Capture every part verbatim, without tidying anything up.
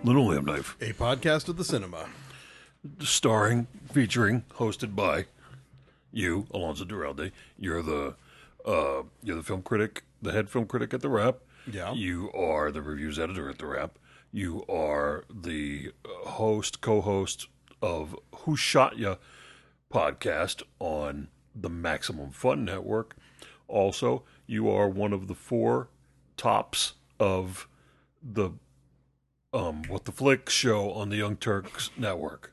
Linoleum Knife. A podcast of the cinema. Starring, featuring, hosted by you, Alonso Duralde. You're the uh, you're the film critic, the head film critic at The Wrap. Yeah. You are the reviews editor at The Wrap. You are the host, co-host of Who Shot Ya podcast on the Maximum Fun Network. Also, you are one of the four tops of the um, What the Flick show on the Young Turks Network.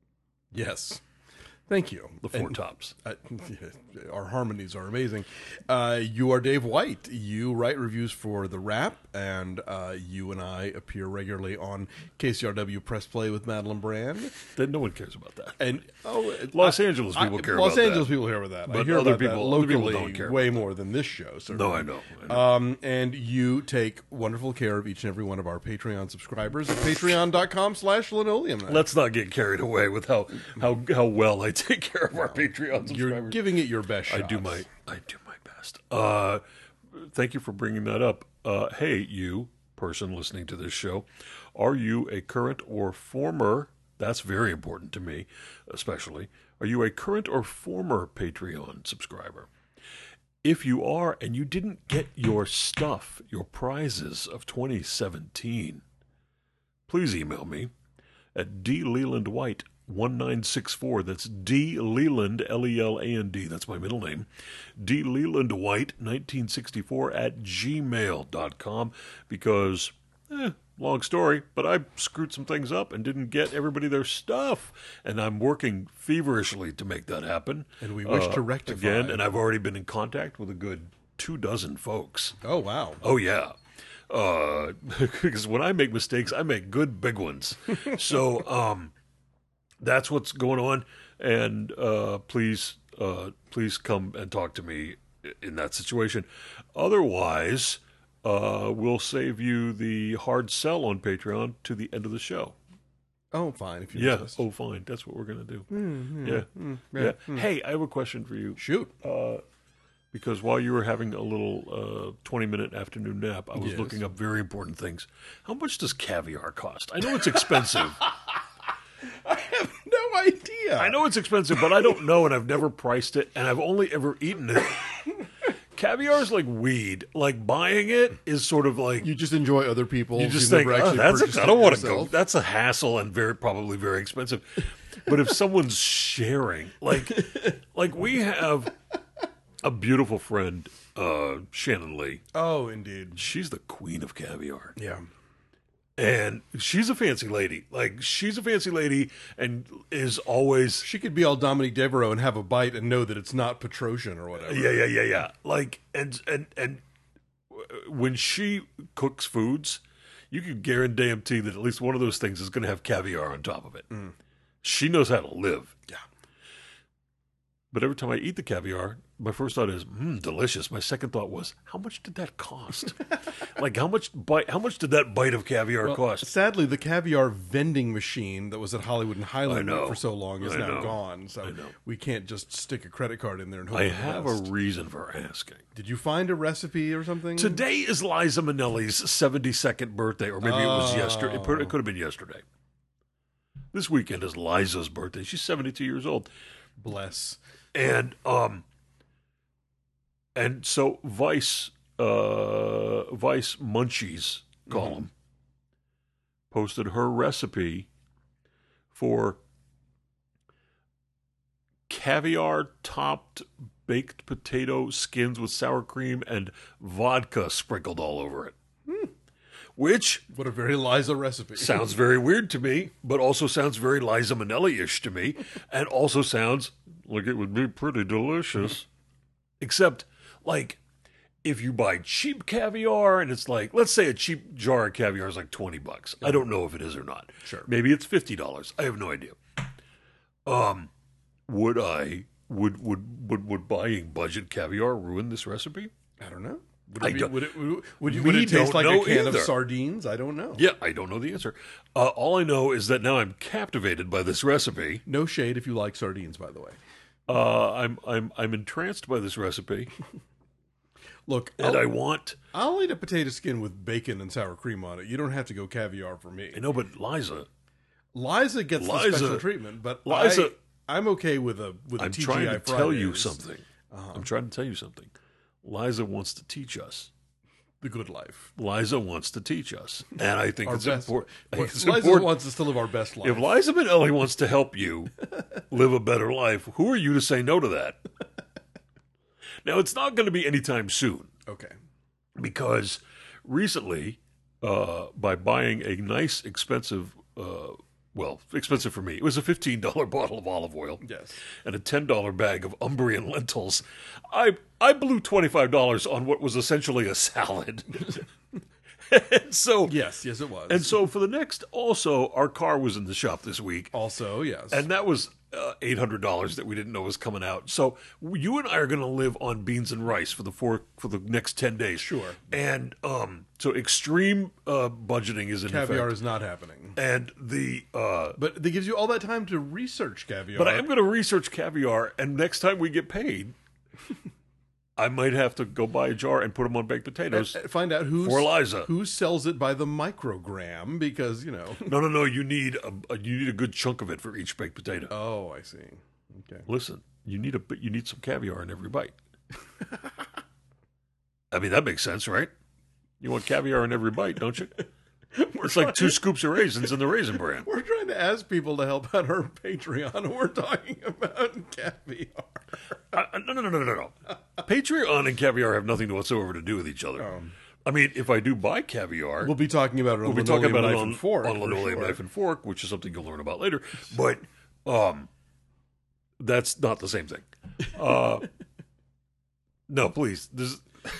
Yes. Thank you. The four And, tops. uh, our harmonies are amazing. Uh, you are Dave White. You write reviews for The Wrap, and uh, you and I appear regularly on K C R W Press Play with Madeline Brand. Then no one cares about that. And oh, Los I, Angeles people I, care Los about Angeles that. people hear about that. I But hear other about people- that other people locally don't care way about more than this show. Certainly. No, I know. I know. Um, and you take wonderful care of each and every one of our Patreon subscribers at patreon.com slash linoleum. Let's not get carried away with how how, how well I take care of our Patreon subscribers. You're giving it your best shot. I do my I do my best. Uh, thank you for bringing that up. Uh, hey, you person listening to this show, are you a current or former? That's very important to me, especially. Are you a current or former Patreon subscriber? If you are, and you didn't get your stuff, your prizes of twenty seventeen, please email me at dlelandwhite one nine six four. That's D Leland, L E L A N D. That's my middle name. dlelandwhite nineteen sixty-four at gmail dot com. Because, eh, long story, but I screwed some things up and didn't get everybody their stuff. And I'm working feverishly to make that happen. And we wish Uh, to rectify. Again, and I've already been in contact with a good two dozen folks. Oh, wow. Oh, yeah. Uh, because when I make mistakes, I make good big ones. So, um, that's what's going on. And, uh, please, uh, please come and talk to me in that situation. Otherwise, uh, we'll save you the hard sell on Patreon to the end of the show. Oh, fine. If you Yeah. insist. Oh, fine. That's what we're going to do. Mm, Yeah. mm, Yeah. mm. Hey, I have a question for you. Shoot. Uh, because while you were having a little uh, twenty-minute afternoon nap, I was Yes. looking up very important things. How much does caviar cost? I know it's expensive. I have no idea. I know it's expensive, but I don't know, and I've never priced it, and I've only ever eaten it. Caviar is like weed. Like, buying it is sort of like... You just enjoy other people. You just think, oh, that's a, I don't want to go. That's a hassle and very probably very expensive. But if someone's sharing, like, like we have a beautiful friend, uh, Shannon Lee. Oh, indeed. She's the queen of caviar. Yeah. And she's a fancy lady. Like, she's a fancy lady and is always... She could be all Dominique Devereaux and have a bite and know that it's not Petrosian or whatever. Yeah, yeah, yeah, yeah. Like, and, and, and when she cooks foods, you can guarantee that at least one of those things is going to have caviar on top of it. Mm. She knows how to live. Yeah. But every time I eat the caviar, my first thought is, mmm, delicious. My second thought was, how much did that cost? Like, how much bite? How much did that bite of caviar Well, cost? sadly, the caviar vending machine that was at Hollywood and Highland I know. for so long is I now know. gone. So I know. we can't just stick a credit card in there and hope I for the have a best. reason for asking. Did you find a recipe or something? Today is Liza Minnelli's seventy-second birthday, or maybe it was Oh. yesterday. It could, it could have been yesterday. This weekend is Liza's birthday. She's seventy-two years old. Bless. And um, and so Vice, uh, Vice Munchies column posted her recipe for caviar topped baked potato skins with sour cream and vodka sprinkled all over it. Which What a very Liza recipe. sounds very weird to me, but also sounds very Liza Minnelli-ish to me, and also sounds like it would be pretty delicious. Except, like, if you buy cheap caviar, and it's like, let's say a cheap jar of caviar is like twenty bucks. I don't know if it is or not. Sure. Maybe it's fifty dollars. I have no idea. Um, would I, would, would, would, would buying budget caviar ruin this recipe? I don't know. Would I it, be, don't- would it, would, would, We would it taste don't like know a can either. of sardines? I don't know. Yeah, I don't know the answer. Uh, all I know is that now I'm captivated by this recipe. No shade if you like sardines, by the way. Uh, I'm I'm I'm entranced by this recipe. Look, And I'll, I want, I'll eat a potato skin with bacon and sour cream on it. You don't have to go caviar for me. I know, but Liza, Liza gets Liza- the special treatment, but Liza- I, I'm okay with a with a I'm T G I trying to Fridays. tell you something. Uh-huh. I'm trying to tell you something. Liza wants to teach us. The good life. Liza wants to teach us. And I think Our it's best. important. I think it's Liza important. wants us to live our best life. If Liza Minnelli wants to help you live a better life, who are you to say no to that? Now, it's not going to be anytime soon okay. because recently, uh, by buying a nice, expensive, uh, well, expensive for me, it was a fifteen dollars bottle of olive oil Yes. and a ten dollars bag of Umbrian lentils. I I blew twenty-five dollars on what was essentially a salad. And so Yes, yes, it was. and so for the next, also, our car was in the shop this week. also, yes. And that was uh, eight hundred dollars that we didn't know was coming out. So you and I are going to live on beans and rice for the four for the next ten days. Sure. And um, so extreme uh, budgeting is in caviar effect. is not happening. And the uh, But it gives you all that time to research caviar. but I am going to research caviar, and next time we get paid, I might have to go buy a jar and put them on baked potatoes. Uh, find out who's, For Liza. who sells it by the microgram because, you know. No, no, no. You need a, a you need a good chunk of it for each baked potato. Oh, I see. Okay. Listen, you need a you need some caviar in every bite. I mean, that makes sense, right? You want caviar in every bite, don't you? It's like two scoops of raisins in the Raisin Bran. We're trying to ask people to help out our Patreon, and we're talking about caviar. Uh, no, no, no, no, no, no. Patreon and caviar have nothing whatsoever to do with each other. Um, I mean, if I do buy caviar, We'll be talking about it on we'll be talking Linoleum about it Knife on, and Fork. on for Linoleum sure. Knife and Fork, which is something you'll learn about later. But um, that's not the same thing. Uh, no, please. This,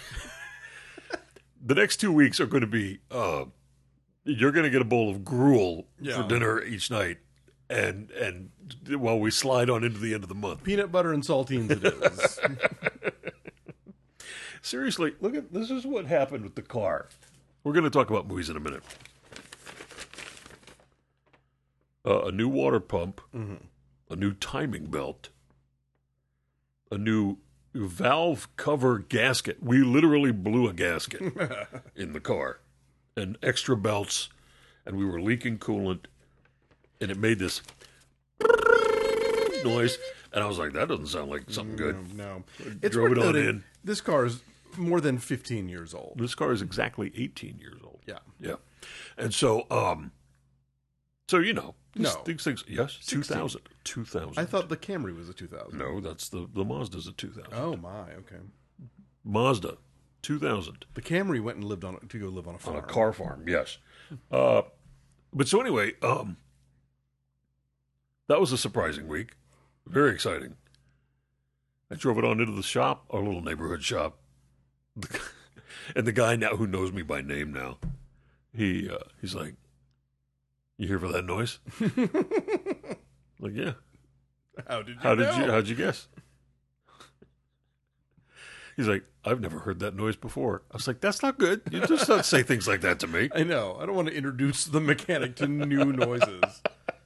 the next two weeks are going to be, uh, you're going to get a bowl of gruel Yeah. for dinner each night. And and while we slide on into the end of the month. Peanut butter and saltines it is. Seriously, look at this is what happened with the car. We're going to talk about movies in a minute. Uh, a new water pump, Mhm. a new timing belt, a new valve cover gasket. We literally blew a gasket in the car, and extra belts, and we were leaking coolant, and it made this noise, and I was like, that doesn't sound like something good. No. It's Drove worth it on noting, in. This car is more than fifteen years old. This car is exactly eighteen years old. Yeah. Yeah. And so, um, so, you know, these, No. these things, yes, two sixteen. thousand. two thousand. I thought the Camry was a two thousand. No, that's the, the Mazda's a two thousand. Oh, my. Okay. Mazda, two thousand. The Camry went and lived on to go live on a farm. On a car farm, yes. Uh, but so anyway, um, that was a surprising week. Very exciting. I drove it on into the shop, our little neighborhood shop. And the guy now who knows me by name now, he uh, he's like, "You here for that noise?" Like, yeah. How did you How did know? you how'd you guess? He's like, "I've never heard that noise before." I was like, "That's not good. You just don't say things like that to me." I know. I don't want to introduce the mechanic to new noises.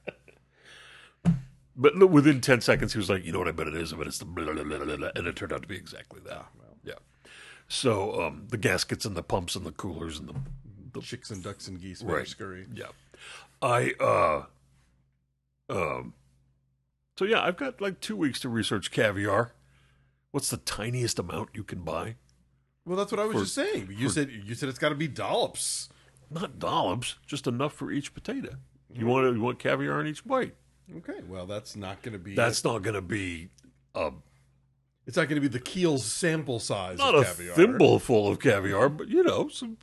But look, within ten seconds, he was like, "You know what? I bet it is. I bet it's the blah, blah, blah, blah, blah." And it turned out to be exactly that. well. Yeah. So um, the gaskets and the pumps and the coolers and the, the Chicks and ducks and geese, Right. right. Scurry. yeah. I uh um. So yeah, I've got like two weeks to research caviar. What's the tiniest amount you can buy? Well, that's what I was For- just saying. You for- said you said it's got to be dollops. Not dollops, just enough for each potato. You want you want caviar in each bite. Okay, well, that's not going to be. That's not going to be a It's not going to be the Keel's sample size. not of a caviar. thimble full of caviar, but you know, some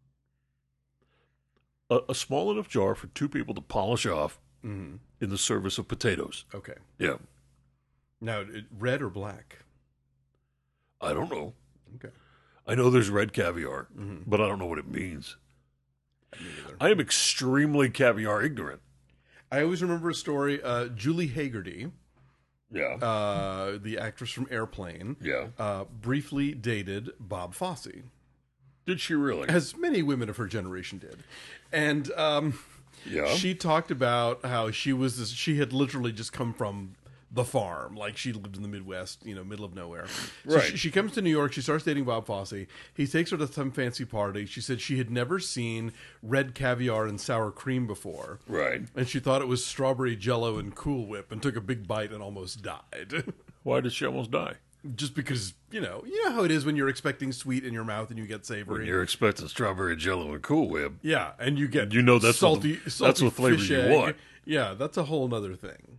a, a small enough jar for two people to polish off Mhm. in the service of potatoes. Okay. Yeah, Now, it, red or black? I don't know. Okay. I know there's red caviar, Mhm. but I don't know what it means. Me neither. I am extremely caviar ignorant. I always remember a story. Uh, Julie Hagerty, Yeah, uh, the actress from Airplane, yeah. uh, briefly dated Bob Fosse, Did she really? as many women of her generation did. And um, Yeah. she talked about how she was this, she had literally just come from the farm, like she lived in the Midwest, you know, middle of nowhere. So Right. she, she comes to New York. She starts dating Bob Fosse. He takes her to some fancy party. She said she had never seen red caviar and sour cream before. Right. And she thought it was strawberry Jello and Cool Whip, and took a big bite and almost died. Why did she almost die? Just because, you know, you know how it is when you're expecting sweet in your mouth and you get When savory. you're expecting strawberry Jello and Cool Whip, Yeah, and you get you know that's salty, what the, salty that's what flavor fish you egg. want. Yeah, that's a whole other thing.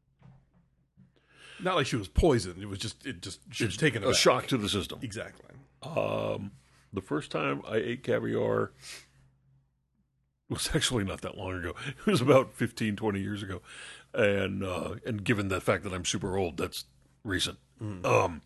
Not like she was poisoned. It was just it just she was taken A aback. shock to the system. Exactly. Um, the first time I ate caviar was actually not that long ago. It was about fifteen, twenty years ago. And uh, and given the fact that I'm super old, that's recent. Mm. Um,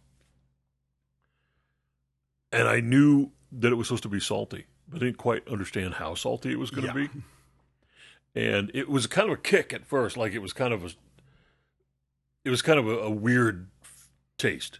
and I knew that it was supposed to be salty, but I didn't quite understand how salty it was going to Yeah. be. And it was kind of a kick at first, like it was kind of a, it was kind of a, a weird taste.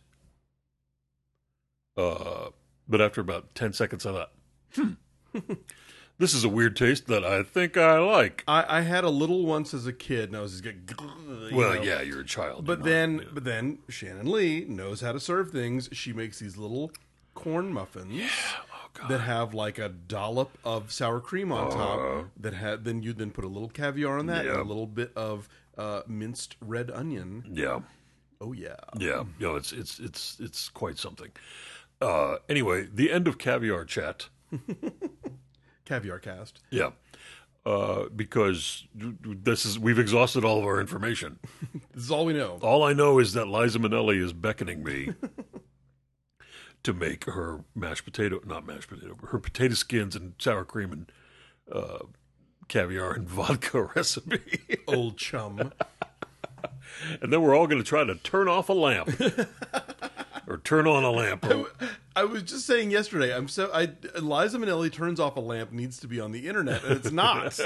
Uh, but after about ten seconds, I thought, hmm, this is a weird taste that I think I like. I, I had a little once as a kid, and I was just getting. you Well, know. yeah, you're a child. But you're then, not- yeah. but then Shannon Lee knows how to serve things. She makes these little corn muffins oh god, that have like a dollop of sour cream on top. Uh. That had then you then put a little caviar on that and a Yep. little bit of uh, minced red onion. yeah, Oh yeah, yeah, you know, it's it's it's it's quite something. Uh, anyway, the end of caviar chat. caviar cast. Yeah, uh, because this is we've exhausted all of our information. This is all we know. All I know is that Liza Minnelli is beckoning me to make her mashed potato, not mashed potato, her potato skins and sour cream and uh, caviar and vodka recipe. Old chum. And then we're all going to try to turn off a lamp or turn on a lamp. Or, I was just saying yesterday. I'm so I Liza Minnelli turns off a lamp needs to be on the internet, and it's not.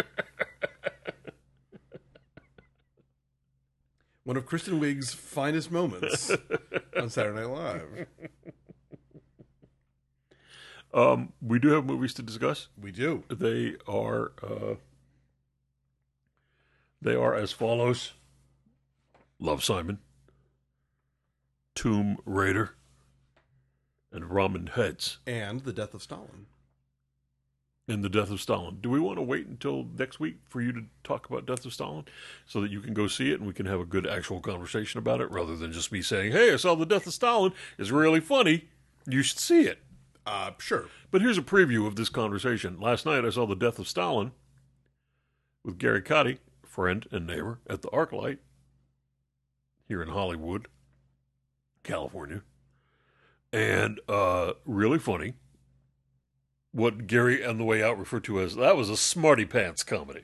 One of Kristen Wiig's finest moments on Saturday Night Live. um, we do have movies to discuss. We do. They are uh, they are as follows: Love, Simon, Tomb Raider, and Ramen Heads. And The Death of Stalin. In The Death of Stalin. Do we want to wait until next week for you to talk about Death of Stalin so that you can go see it and we can have a good actual conversation about it rather than just me saying, hey, I saw The Death of Stalin. It's really funny. You should see it. Uh, sure. But here's a preview of this conversation. Last night I saw The Death of Stalin with Gary Cotty, friend and neighbor, at the ArcLight here in Hollywood, California. And uh, really funny. What Gary on the way out referred to as, that was a smarty pants comedy.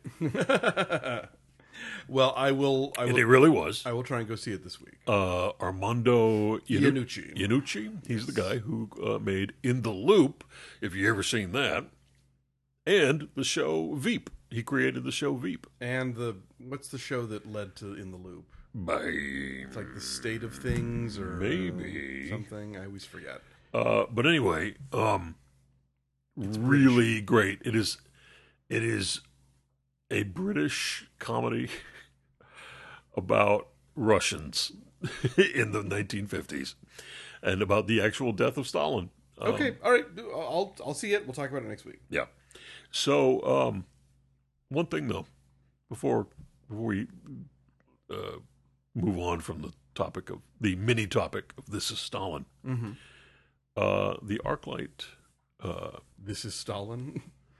Well, I will. I And will. it really was. I will try and go see it this week. Uh, Armando Iannu- Iannucci. Iannucci. He's the guy who uh, made In the Loop, if you ever seen that, and the show Veep. He created the show Veep. And the what's the show that led to In the Loop? By It's like The State of Things or Maybe. something. I always forget. Uh, but anyway, um, really great. It is, it is a British comedy about Russians in the nineteen fifties and about the actual death of Stalin. Um, Okay, all right. I'll I'll see it. We'll talk about it next week. Yeah. So, um, one thing though, before before we uh, move on from the topic of the mini topic of This is Stalin, Mm-hmm. uh, the ArcLight. Uh, This is Stalin.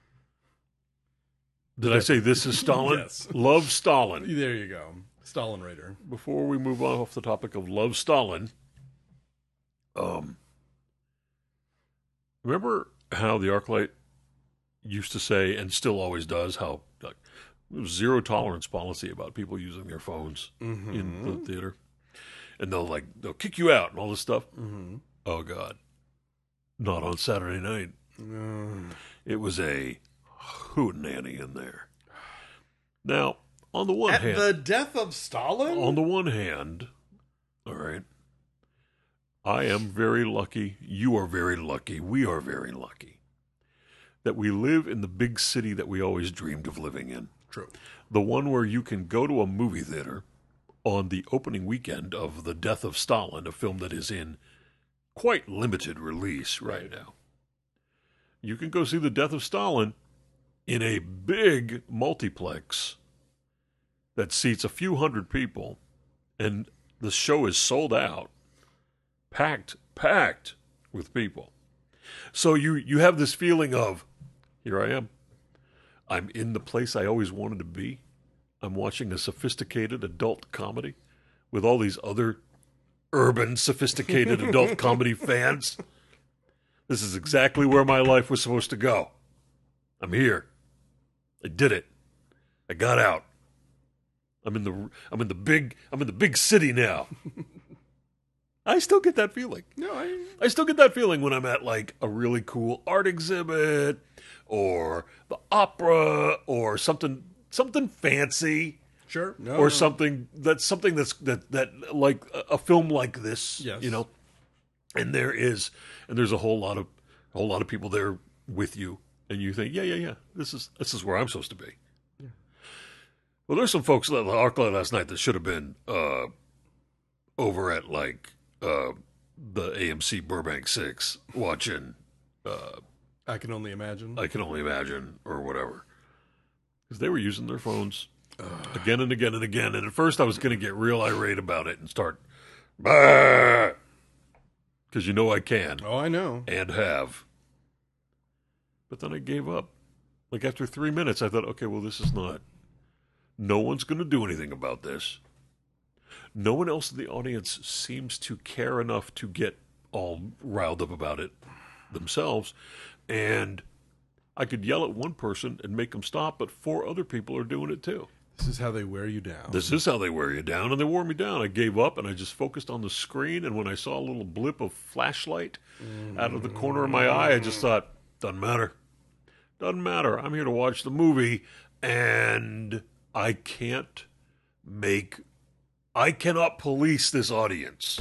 did I say This is Stalin? Yes. Love Stalin. There you go. Stalin Raider. Before we move on off the topic of Love Stalin, um, remember how the ArcLight used to say, and still always does, how like, zero tolerance policy about people using their phones Mm-hmm. in the theater, and they'll like they'll kick you out and all this stuff. Mm-hmm. Oh God, not on Saturday night. Mm. It was a hootenanny in there. Now, on the one At hand, the death of Stalin? on the one hand, all right, I am very lucky. You are very lucky. We are very lucky that we live in the big city that we always dreamed of living in. True. The one where you can go to a movie theater on the opening weekend of The Death of Stalin, a film that is in quite limited release right, right now. You can go see The Death of Stalin in a big multiplex that seats a few hundred people, and the show is sold out, packed, packed with people. So you, you have this feeling of, here I am. I'm in the place I always wanted to be. I'm watching a sophisticated adult comedy with all these other urban, sophisticated adult comedy fans. This is exactly where my life was supposed to go. I'm here. I did it. I got out. I'm in the I'm in the big I'm in the big city now. I still get that feeling. No, I I still get that feeling when I'm at like a really cool art exhibit or the opera or something something fancy. Sure. No, or no. something that's something that's that that like a, a film like this, yes. you know. And there is and there's a whole lot of a whole lot of people there with you, and you think, yeah, yeah, yeah, this is this is where I'm supposed to be. Yeah. Well, there's some folks at the ArcLight last night that should have been uh, over at like uh, the A M C Burbank Six watching. Uh, I can only imagine. I can only imagine, or whatever, because they were using their phones uh, again and again and again. And at first, I was going to get real irate about it and start, because you know I can. Oh, I know, and have. But then I gave up. Like after three minutes, I thought, okay, well, this is not. No one's going to do anything about this. No one else in the audience seems to care enough to get all riled up about it themselves. And I could yell at one person and make them stop, but four other people are doing it too. This is how they wear you down. This is how they wear you down, and they wore me down. I gave up, and I just focused on the screen, and when I saw a little blip of flashlight mm. out of the corner of my eye, I just thought, doesn't matter. Doesn't matter. I'm here to watch the movie, and I can't make... I cannot police this audience.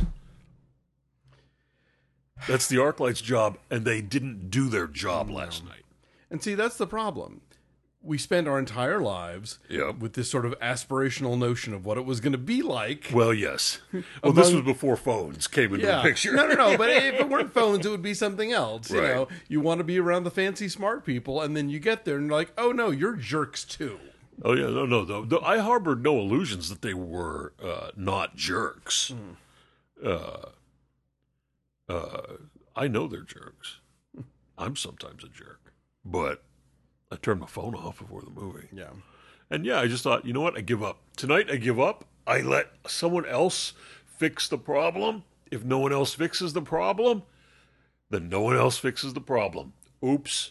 That's the ArcLight's job, and they didn't do their job last night. And see, that's the problem. We spend our entire lives yep. with this sort of aspirational notion of what it was going to be like. Well, yes. Well, Among, this was before phones came into yeah. the picture. No, no, no. But if it weren't phones, it would be something else. Right. You know, you want to be around the fancy, smart people, and then you get there and you're like, oh, no, you're jerks, too. Oh, yeah. No, no. no, no I harbored no illusions that they were uh, not jerks. Mm. Uh, uh, I know they're jerks. I'm sometimes a jerk. But I turned my phone off before the movie. Yeah. And yeah, I just thought, you know what? I give up. Tonight, I give up. I let someone else fix the problem. If no one else fixes the problem, then no one else fixes the problem. Oops.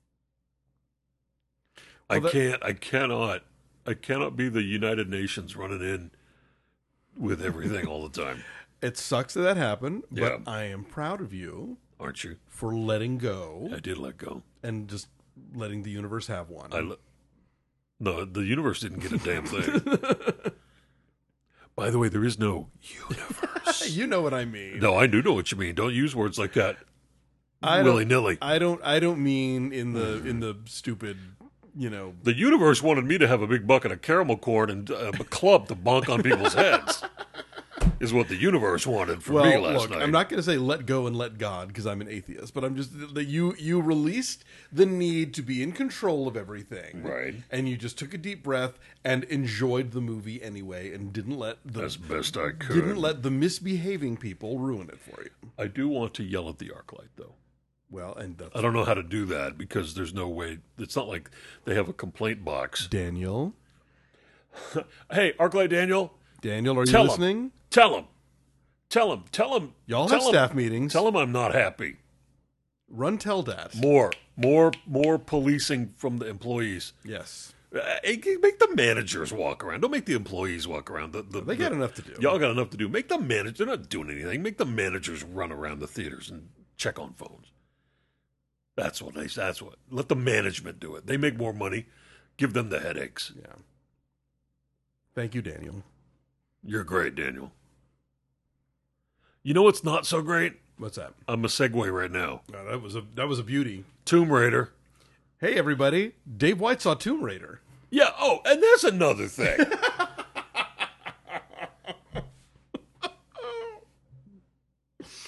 Well, I that... can't, I cannot, I cannot be the United Nations running in with everything all the time. It sucks that that happened, but yeah. I am proud of you. Aren't you? For letting go. I did let go. And just letting the universe have one. I le- no, the universe didn't get a damn thing. By the way, there is no universe. You know what I mean. No, I do know what you mean. Don't use words like that I willy nilly. I don't. I don't mean in the in the stupid. You know, the universe wanted me to have a big bucket of caramel corn and uh, a club to bonk on people's heads. Is what the universe wanted from well, me last look, night. I'm not going to say let go and let God because I'm an atheist, but I'm just that you you released the need to be in control of everything, right? And you just took a deep breath and enjoyed the movie anyway, and didn't let the as best I could didn't let the misbehaving people ruin it for you. I do want to yell at the ArcLight though. Well, and that's I don't know how to do that because there's no way. It's not like they have a complaint box. Daniel, hey, ArcLight Daniel. Daniel, are you tell listening? Him, tell him. Tell him. Tell him. Y'all tell have him, staff meetings. Tell him I'm not happy. Run tell that. More. More more policing from the employees. Yes. Uh, make the managers walk around. Don't make the employees walk around. The, the, they got the, enough to do. Y'all got enough to do. Make the managers. They're not doing anything. Make the managers run around the theaters and check on phones. That's what they. That's what. Let the management do it. They make more money. Give them the headaches. Yeah. Thank you, Daniel. You're great, Daniel. You know what's not so great? What's that? I'm a segue right now. Oh, that was a that was a beauty. Tomb Raider. Hey, everybody. Dave White saw Tomb Raider. Yeah. Oh, and there's another thing.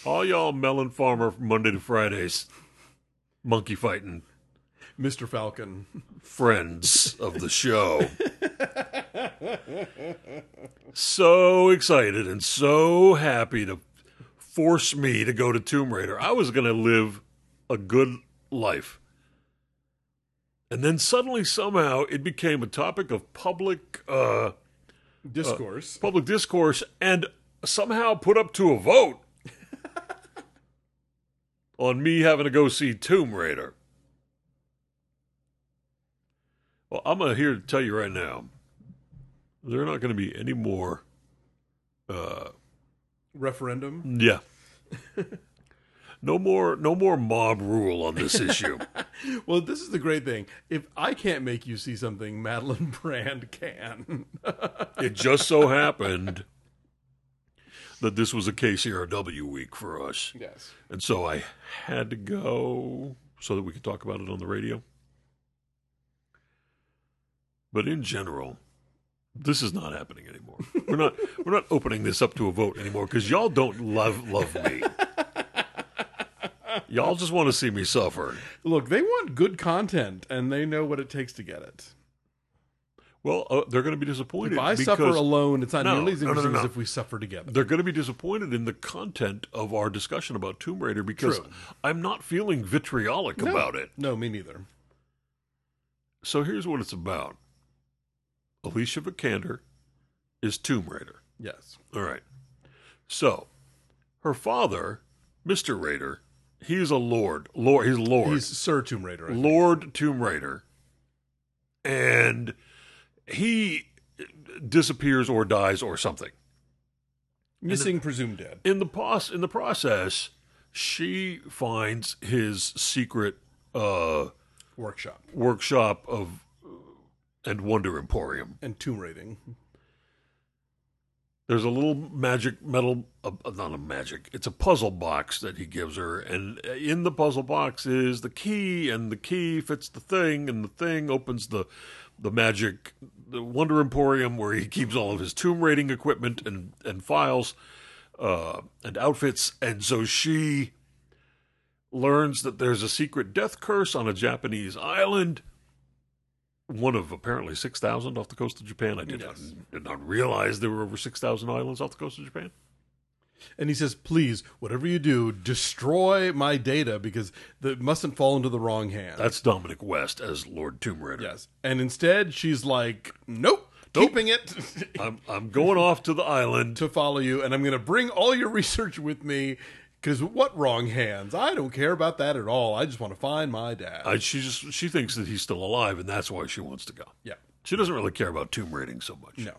All y'all melon farmer Monday to Fridays, monkey fighting Mister Falcon. friends of the show. So excited and so happy to force me to go to Tomb Raider. I was going to live a good life. And then suddenly, somehow, it became a topic of public uh, Discourse. uh, public discourse, and somehow put up to a vote on me having to go see Tomb Raider. Well, I'm here to tell you right now, there are not going to be any more. Uh, Referendum. yeah. No more, no more mob rule on this issue. Well, this is the great thing. If I can't make you see something, Madeline Brand can. It just so happened that this was a K C R W week for us. Yes. And so I had to go so that we could talk about it on the radio. But in general, this is not happening anymore. We're not we're not opening this up to a vote anymore because y'all don't love love me. Y'all just want to see me suffer. Look, they want good content, and they know what it takes to get it. Well, uh, they're going to be disappointed. If I because suffer alone, it's not No, nearly as no, no, no, interesting no. as if we suffer together. They're going to be disappointed in the content of our discussion about Tomb Raider because True. I'm not feeling vitriolic No. about it. No, me neither. So here's what it's about. Alicia Vikander is Tomb Raider. Yes. All right. So her father, Mister Raider, he's a lord. Lord, he's a lord. He's Sir Tomb Raider. I think. Lord Tomb Raider. And he disappears or dies or something. Missing, presumed dead. In the pos- in the process, she finds his secret uh, Workshop. workshop of and Wonder Emporium. And tomb raiding. There's a little magic metal, uh, not a magic, it's a puzzle box that he gives her, and in the puzzle box is the key, and the key fits the thing, and the thing opens the the magic, the Wonder Emporium, where he keeps all of his tomb raiding equipment and, and files uh, and outfits, and so she learns that there's a secret death curse on a Japanese island, one of apparently six thousand off the coast of Japan. I did, Yes. not, did not realize there were over six thousand islands off the coast of Japan. And he says, please, whatever you do, destroy my data because it mustn't fall into the wrong hands. That's Dominic West as Lord Tomb Raider. Yes. And instead, she's like, nope, Nope. keeping it I'm, I'm going off to the island. to follow you, and I'm going to bring all your research with me because what wrong hands? I don't care about that at all. I just want to find my dad. I, she just she thinks that he's still alive, and that's why she wants to go. yeah. She doesn't really care about tomb raiding so much. No.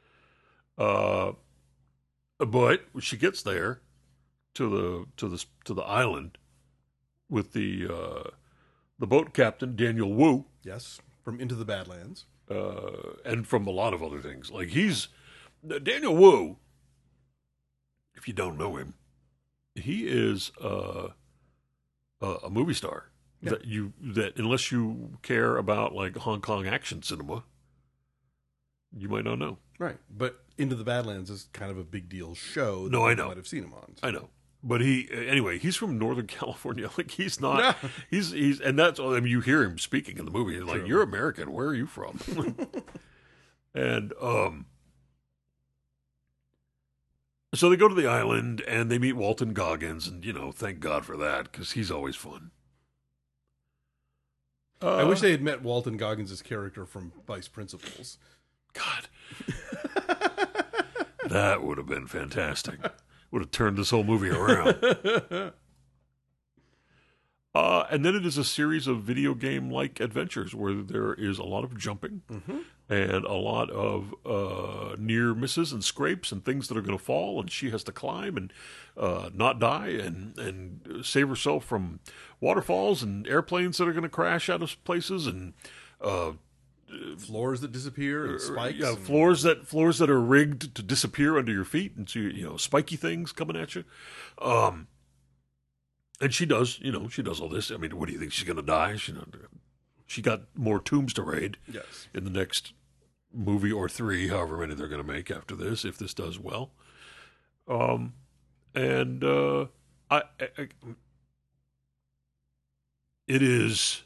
Uh, but she gets there to the to the to the island with the uh, the boat captain Daniel Wu, Yes. From Into the Badlands. uh, and from a lot of other things. Like he's Daniel Wu. If you don't know him, he is uh, a, a movie star. Yeah. That you that unless you care about like Hong Kong action cinema, you might not know. Right. But Into the Badlands is kind of a big deal show. that No, I you know. might have seen him on. I know, but he anyway. He's from Northern California. Like he's not. No. He's he's and that's. I mean, you hear him speaking in the movie. He's like, True. "You're American. Where are you from?" and um, so they go to the island and they meet Walton Goggins, and you know, thank God for that because he's always fun. Uh, I wish they had met Walton Goggins' character from Vice Principals. God, that would have been fantastic. Would have turned this whole movie around. Uh, and then it is a series of video game-like adventures where there is a lot of jumping Mm-hmm. and a lot of uh, near misses and scrapes and things that are going to fall, and she has to climb and uh, not die and, and save herself from waterfalls and airplanes that are going to crash out of places and uh, Floors that disappear and spikes. yeah, and- floors that floors that are rigged to disappear under your feet and so you know spiky things coming at you. Um, And she does, you know, she does all this. I mean, what do you think? She's going to die? She, she got more tombs to raid Yes. in the next movie or three, however many they're going to make after this, if this does well. Um, and uh, I, I, I it is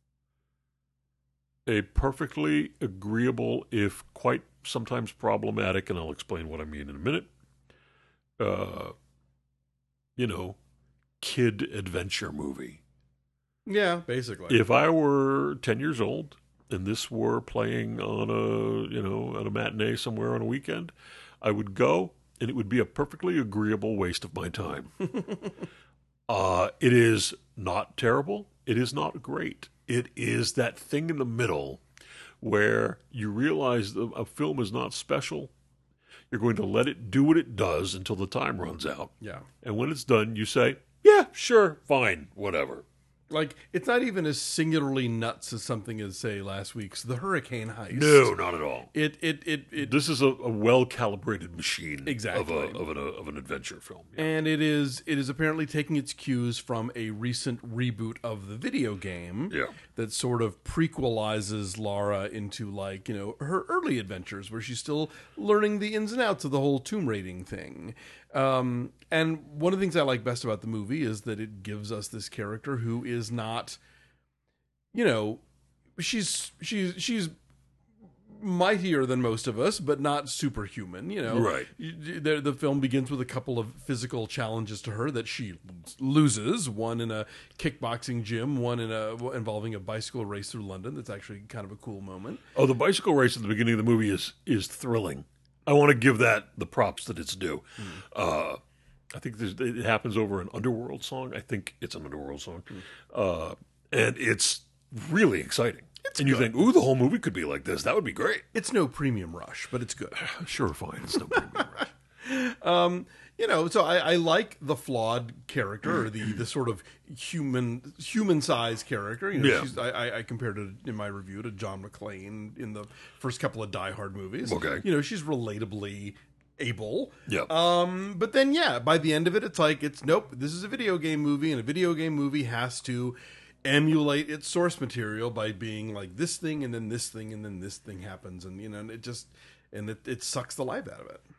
a perfectly agreeable, if quite sometimes problematic, and I'll explain what I mean in a minute, uh, you know, kid adventure movie. Yeah, basically. If I were ten years old and this were playing on a, you know, at a matinee somewhere on a weekend, I would go, and it would be a perfectly agreeable waste of my time. uh, it is not terrible. It is not great. It is that thing in the middle where you realize that a film is not special. You're going to let it do what it does until the time runs out. Yeah. And when it's done, you say, yeah, sure, fine, whatever. Like, it's not even as singularly nuts as something as, say, last week's The Hurricane Heist. No, not at all. It, it, it, it This is a, a well-calibrated machine Exactly. of, a, of, an, of an adventure film. Yeah. And it is it is apparently taking its cues from a recent reboot of the video game Yeah. that sort of prequelizes Lara into, like, you know, her early adventures where she's still learning the ins and outs of the whole tomb raiding thing. Um, and one of the things I like best about the movie is that it gives us this character who is not, you know, she's she's she's mightier than most of us, but not superhuman, you know. Right. The, the film begins with a couple of physical challenges to her that she loses, one in a kickboxing gym, one in a involving a bicycle race through London. That's actually kind of a cool moment. Oh, the bicycle race at the beginning of the movie is is thrilling. I want to give that the props that it's due. Mm. Uh, I think there's, it happens over an Underworld song. I think it's an Underworld song. Mm. Uh, and it's really exciting. It's and good. You think, ooh, the whole movie could be like this. That would be great. It's no Premium Rush, but it's good. Sure, fine. It's no Premium Rush. Um, you know, so I, I like the flawed character, or the, the sort of human human sized character. You know, yeah. she's, I, I compared it in my review to John McClane in the first couple of Die Hard movies. Okay. You know, she's relatably able. Yeah. Um, but then, yeah, by the end of it, it's like, it's nope, this is a video game movie, and a video game movie has to emulate its source material by being like this thing, and then this thing, and then this thing happens, and, you know, and it just, and it, it sucks the life out of it.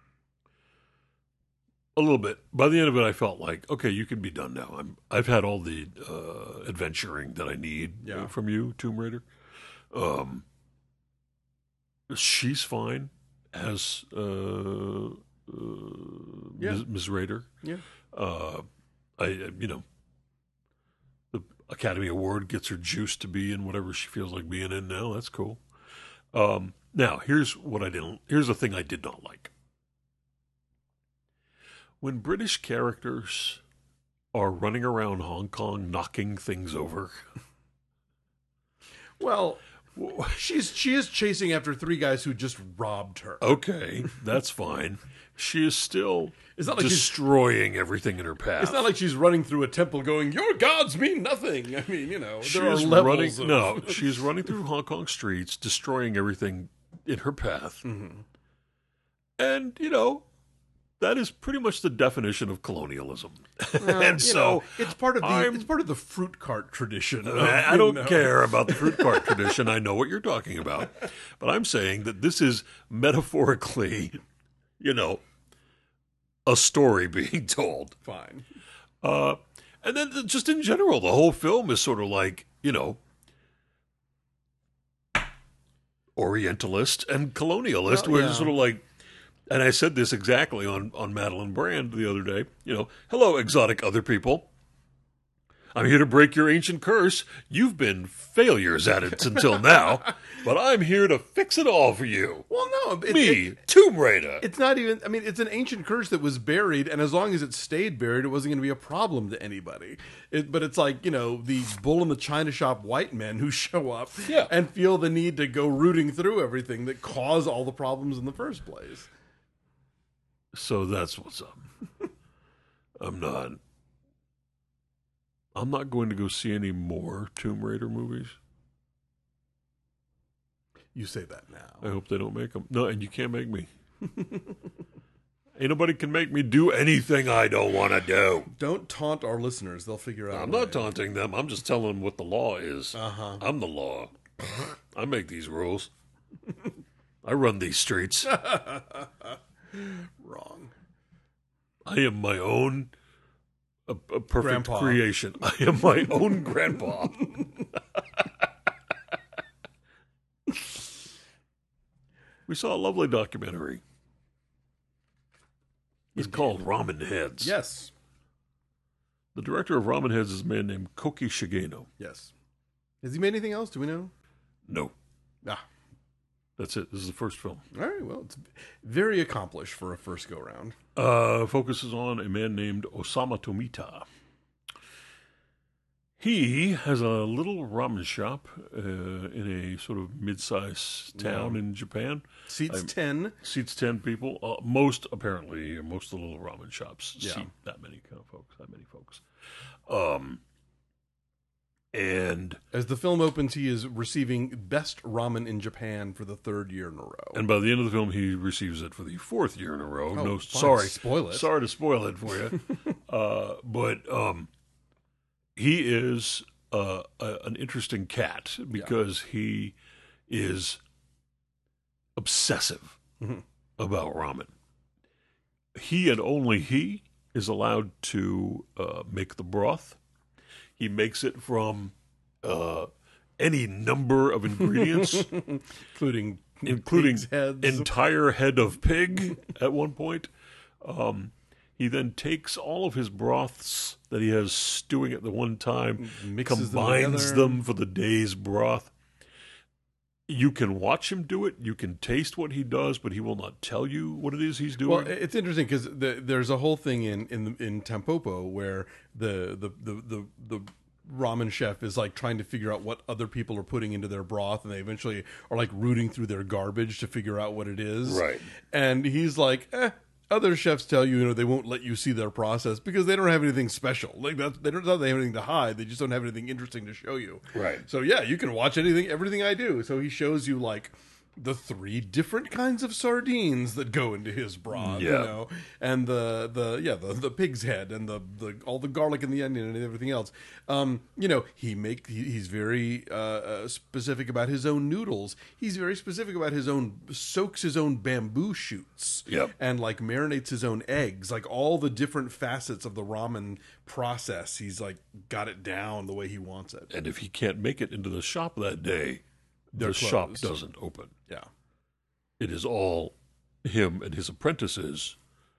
A little bit. By the end of it, I felt like, okay, you can be done now. I'm, I've had all the uh, adventuring that I need yeah. uh, from you, Tomb Raider. Um, she's fine as uh, uh, yeah. Miz Miz Raider. Yeah. Uh, I, you know, the Academy Award gets her juice to be in whatever she feels like being in now. That's cool. Um, now, here's what I didn't. Here's the thing I did not like. When British characters are running around Hong Kong knocking things over. Well, she's she is chasing after three guys who just robbed her. Okay, that's fine. She is still it's not like destroying everything in her path. It's not like she's running through a temple going, "Your gods mean nothing." I mean, you know, she there is are levels running, of... No, she's running through Hong Kong streets, destroying everything in her path. Mm-hmm. And, you know, that is pretty much the definition of colonialism. Well, and so know, it's part of the I'm, it's part of the fruit cart tradition. Of, I don't know. care about the fruit cart tradition. I know what you're talking about. But I'm saying that this is metaphorically, you know, a story being told. Fine. Uh, and then just in general, the whole film is sort of like, you know, Orientalist and colonialist, well, where yeah. it's sort of like, and I said this exactly on, on Madeline Brand the other day, you know, hello, exotic other people. I'm here to break your ancient curse. You've been failures at it until now, but I'm here to fix it all for you. Well, no. It, Me, it, Tomb Raider. It's not even, I mean, it's an ancient curse that was buried, and as long as it stayed buried, it wasn't going to be a problem to anybody. It, but it's like, you know, these bull in the china shop white men who show up yeah. and feel the need to go rooting through everything that caused all the problems in the first place. So that's what's up. I'm not... I'm not going to go see any more Tomb Raider movies. You say that now. I hope they don't make them. No, and you can't make me. Ain't nobody can make me do anything I don't want to do. Don't taunt our listeners. They'll figure out. I'm not taunting them. I'm just telling them what the law is. Uh-huh. I'm the law. I make these rules. I run these streets. Wrong. I am my own a, a perfect Grandpa. creation. I am my own grandpa. We saw a lovely documentary. It's called Ramen Heads. Yes. The director of Ramen Heads is a man named Koki Shigeno. Yes. Has he made anything else? Do we know? No. Ah. That's it. This is the first film. All right. Well, it's very accomplished for a first go-round. Uh, focuses on a man named Osamu Tomita. He has a little ramen shop uh, in a sort of mid-sized town Yeah. in Japan. Seats I'm- ten. Seats ten people. Uh, most, apparently, most of the little ramen shops Yeah. seat that many kind of folks, that many folks. Um, and As the film opens, he is receiving Best Ramen in Japan for the third year in a row. and by the end of the film, he receives it for the fourth year in a row. Oh, no, fine. sorry. Spoil it. Sorry to spoil it for you. uh, but um, he is uh, a, an interesting cat because he is obsessive Mhm. about ramen. He and only he is allowed to uh, make the broth. He makes it from uh, any number of ingredients, including including pig's heads. entire head of pig at one point. Um, he then takes all of his broths that he has stewing at the one time, Mixes them combines together. them for the day's broth. You can watch him do it. You can taste what he does, but he will not tell you what it is he's doing. Well, it's interesting because the, there's a whole thing in in in Tampopo where the the, the the the ramen chef is like trying to figure out what other people are putting into their broth, and they eventually are like rooting through their garbage to figure out what it is. Right. And he's like, eh. Other chefs tell you, you know, they won't let you see their process because they don't have anything special. Like that's they don't know they have anything to hide. They just don't have anything interesting to show you. Right. So yeah, you can watch anything, everything I do. So he shows you like the three different kinds of sardines that go into his broth, you Yeah. know, and the the yeah the, the pig's head and the, the all the garlic and the onion and everything else. Um, you know, he make he, he's very uh, uh, specific about his own noodles. He's very specific about his own soaks his own bamboo shoots. Yep. And like marinates his own eggs, like all the different facets of the ramen process. He's like got it down the way he wants it. And if he can't make it into the shop that day, They're the shop closed. doesn't open. Yeah. It is all him and his apprentices,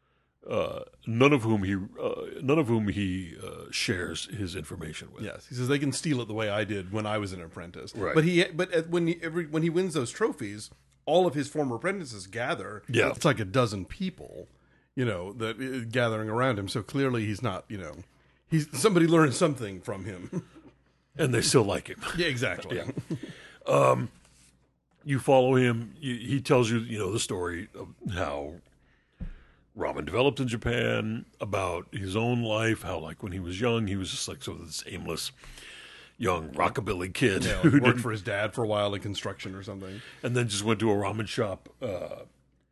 uh, none of whom he uh, none of whom he uh, shares his information with. Yes, he says they can steal it the way I did when I was an apprentice. Right. But he, but at- when he every, when he wins those trophies, all of his former apprentices gather. Yeah. It's like a dozen people, you know, that uh, gathering around him. So clearly, he's not, you know, he's somebody learned something from him. And they still like him. Yeah, exactly. Yeah. Um, you follow him. You, he tells you, you know, the story of how ramen developed in Japan, about his own life, how like when he was young, he was just like sort of this aimless young rockabilly kid Yeah, who like worked didn't, for his dad for a while in construction or something. and then just went to a ramen shop. Uh,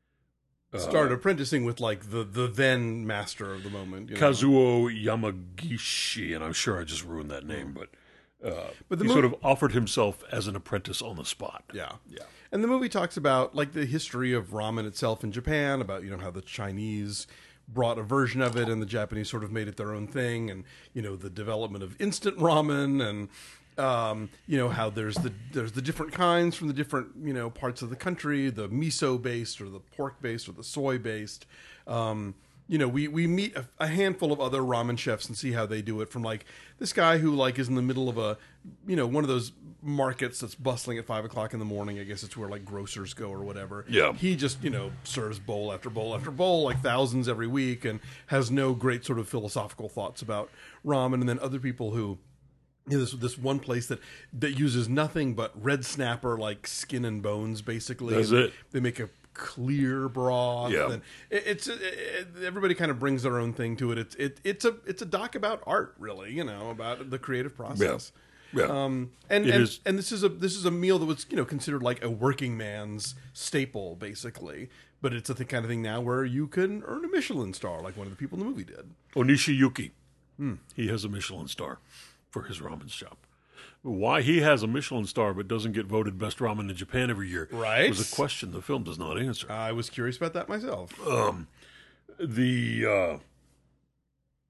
Started apprenticing with like the the then master of the moment, you know? Kazuo Yamagishi, and I'm sure I just ruined that name, but uh, But the he mo- sort of offered himself as an apprentice on the spot. Yeah. Yeah. And the movie talks about like the history of ramen itself in Japan, about, you know, how the Chinese brought a version of it and the Japanese sort of made it their own thing, and, you know, the development of instant ramen, and um, you know, how there's the there's the different kinds from the different, you know, parts of the country, the miso based or the pork based or the soy based. Um, you know, we, we meet a, a handful of other ramen chefs and see how they do it, from like this guy who like is in the middle of a, you know, one of those markets that's bustling at five o'clock in the morning. I guess it's where like grocers go or whatever. Yeah. He just, you know, serves bowl after bowl after bowl, like thousands every week, and has no great sort of philosophical thoughts about ramen. And then other people who, you know, this this one place that that uses nothing but red snapper, like skin and bones, basically. That's And it. They make a clear broth. Yeah. And it, it's it, it, everybody kind of brings their own thing to it. It's it, it's a it's a doc about art, really. You know, about the creative process. Yeah. Um, and It and, is- and this is a this is a meal that was, you know, considered like a working man's staple, basically. But it's a th- kind of thing now where you can earn a Michelin star, like one of the people in the movie did. Onishi Yuki. Hmm. He has a Michelin star for his ramen shop. Why he has a Michelin star but doesn't get voted best ramen in Japan every year Right. was a question the film does not answer. I was curious about that myself. Um, the uh,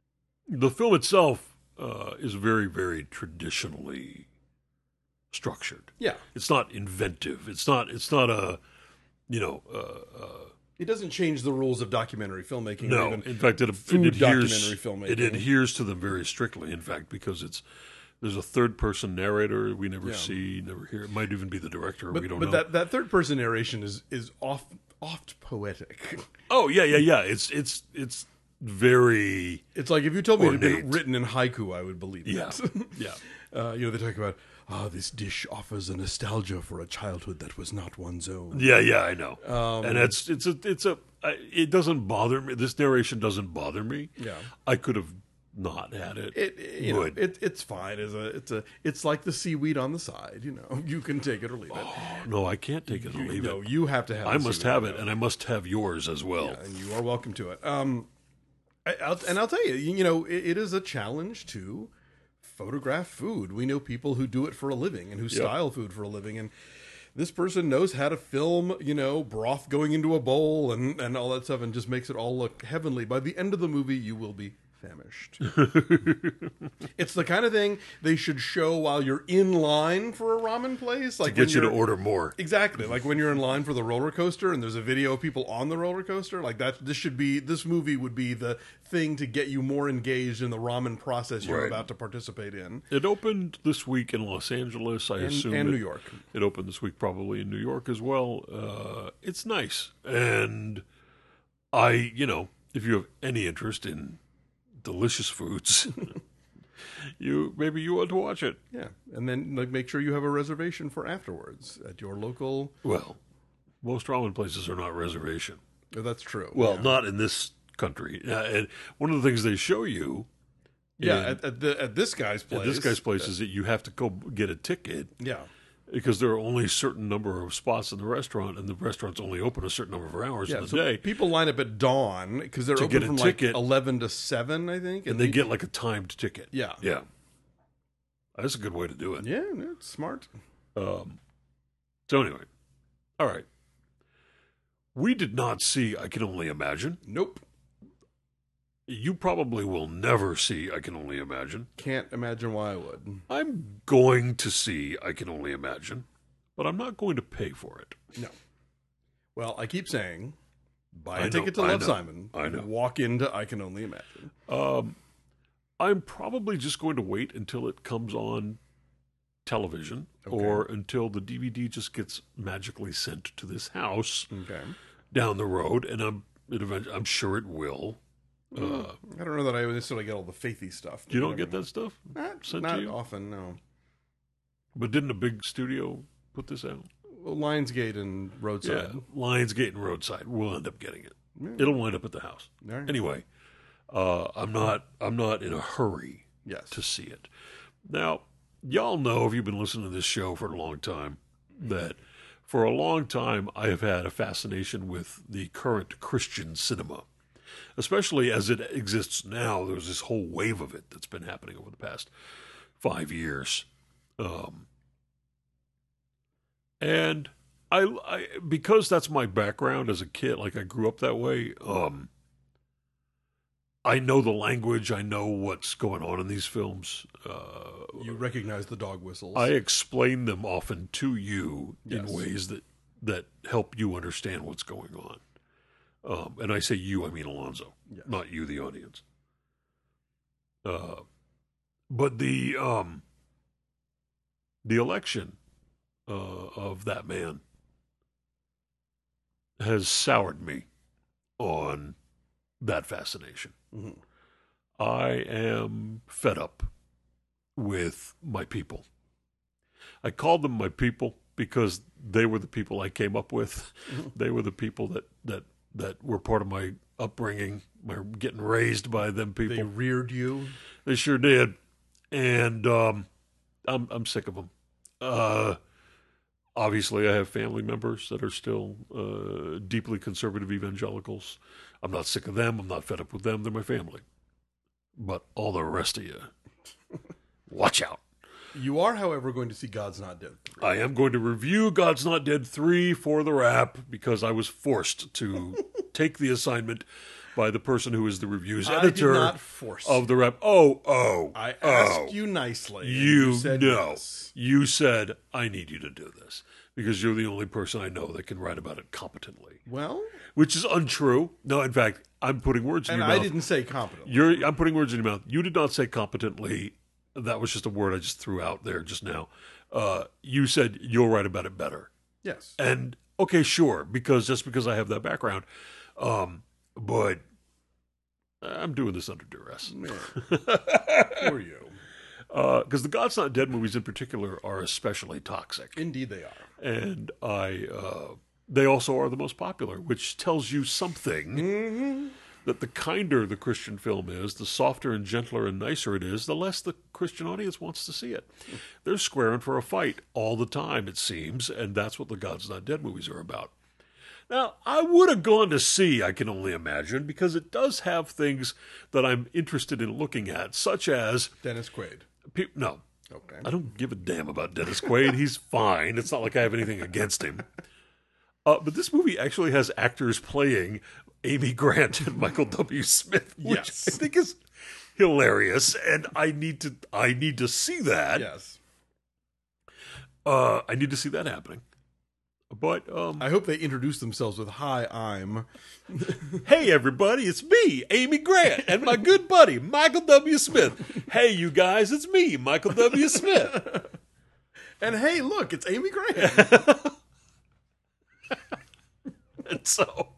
the film itself uh, is very, very traditionally structured. Yeah. It's not inventive. It's not. It's not a, you know. Uh, uh, It doesn't change the rules of documentary filmmaking. or no, even in fact, it, food it adheres. documentary filmmaking. It adheres to them very strictly. In fact, because it's there's a third person narrator we never Yeah. see, never hear. It might even be the director. But, we don't but know. that, that third person narration is is oft oft poetic. Oh yeah, yeah, yeah. It's it's it's very It's like if you told me it had been Ornate. written in haiku, I would believe yeah, it. yeah. Uh, you know, they talk about, ah, this dish offers a nostalgia for a childhood that was not one's own. Yeah, yeah, I know. Um, and it's it's a it's a I- it doesn't bother me. This narration doesn't bother me. Yeah. I could have not had it. It, it- you know, Would. it, it's fine. It's a, it's a, it's like the seaweed on the side. You know, you can take it or leave it. Oh, no, I can't take it or You leave know, it. you have to have. I the must seaweed, have you it, know. and I must have yours as well. Yeah, and you are welcome to it. Um, I, I'll, and I'll tell you, you know, it, it is a challenge to photograph food. We know people who do it for a living and who style food for a living, and this person knows how to film, you know, broth going into a bowl and, and all that stuff, and just makes it all look heavenly. By the end of the movie, you will be famished. It's the kind of thing they should show while you're in line for a ramen place, like Get when you to you're- order more. Exactly, like when you're in line for the roller coaster and there's a video of people on the roller coaster. Like that, this should be this movie would be the thing to get you more engaged in the ramen process you're Right. about to participate in. It opened this week in Los Angeles. I And, assume and it, New York. It opened this week probably in New York as well. Uh, it's nice, and I, you know, if you have any interest in delicious foods, you maybe you want to watch it. Yeah, and then like make sure you have a reservation for afterwards at your local. Well, most ramen places are not reservation. Oh, that's true. Well, yeah, not in this country. Uh, and one of the things they show you, yeah in- at, at, the, at this guy's place. at this guy's place is that you have to go get a ticket Yeah, because there are only a certain number of spots in the restaurant, and the restaurant's only open a certain number of hours yeah. in the So day, people line up at dawn because they're open get a from ticket. like eleven to seven, I think, and they get like a timed ticket. yeah, Yeah, that's a good way to do it. yeah, yeah, it's smart. Um, so anyway, all right. We did not see I Can Only Imagine. Nope. You probably will never see I Can Only Imagine. Can't imagine why I would. I'm going to see I Can Only Imagine, but I'm not going to pay for it. No. Well, I keep saying, buy I a know, ticket to I Love know, Simon. I know. Walk into I Can Only Imagine. Um, I'm probably just going to wait until it comes on television Okay. or until the D V D just gets magically sent to this house Okay. down the road, and I'm it event- I'm sure it will. Uh, I don't know that I necessarily get all the faithy stuff. you don't get that stuff Not, sent not to you? often, no. But didn't a big studio put this out? Well, Lionsgate and Roadside. Yeah, Lionsgate and Roadside. We'll end up getting it. Yeah. It'll wind up at the house. All right. Anyway, uh, I'm not. I'm not in a hurry Yes. to see it. Now, y'all know if you've been listening to this show for a long time that for a long time I have had a fascination with the current Christian cinema, especially as it exists now. There's this whole wave of it that's been happening over the past five years. Um, and I, I, because that's my background as a kid, like I grew up that way, um, I know the language. I know what's going on in these films. Uh, You recognize the dog whistles. I explain them often to you in Yes. ways that, that help you understand what's going on. Um, and I say you, I mean Alonzo, Yes. not you, the audience. Uh, but the um, the election uh, of that man has soured me on that fascination. Mhm. I am fed up with my people. I called them my people because they were the people I came up with. They were the people that, that, that were part of my upbringing, my getting raised by them people. They reared you. They sure did, and um, I'm I'm sick of them. Uh, obviously, I have family members that are still uh, deeply conservative evangelicals. I'm not sick of them. I'm not fed up with them. They're my family. But all the rest of you, watch out. You are, however, going to see God's Not Dead. I am going to review God's Not Dead three for the Wrap because I was forced to take the assignment by the person who is the reviews I editor did not force of the rep. Oh, oh, I oh. asked you nicely. and You, you said know, yes. you said, I need you to do this because you're the only person I know that can write about it competently, Well, which is untrue. No, in fact, I'm putting words in and your I mouth. didn't say competently. You're, I'm putting words in your mouth. You did not say competently. That was just a word I just threw out there just now. Uh, you said you'll write about it better. Yes. And, okay, sure, because just because I have that background. Um, but I'm doing this under duress. For you. Because uh, the God's Not Dead movies in particular are especially toxic. Indeed they are. And I, uh, they also are the most popular, which tells you something Mm-hmm. that the kinder the Christian film is, the softer and gentler and nicer it is, the less the Christian audience wants to see it. They're squaring for a fight all the time, it seems, and that's what the God's Not Dead movies are about. Now, I would have gone to see, I can only imagine, because it does have things that I'm interested in looking at, such as... Dennis Quaid. Pe- no. Okay. I don't give a damn about Dennis Quaid. He's fine. It's not like I have anything against him. Uh, but this movie actually has actors playing Amy Grant and Michael W. Smith, which Yes. I think is hilarious, and I need to I need to see that. Yes. Uh, I need to see that happening. But um, I hope they introduce themselves with, "Hi, I'm." hey, everybody, it's me, Amy Grant, and my good buddy, Michael W. Smith. Hey, you guys, it's me, Michael W. Smith. And hey, look, it's Amy Grant. And so,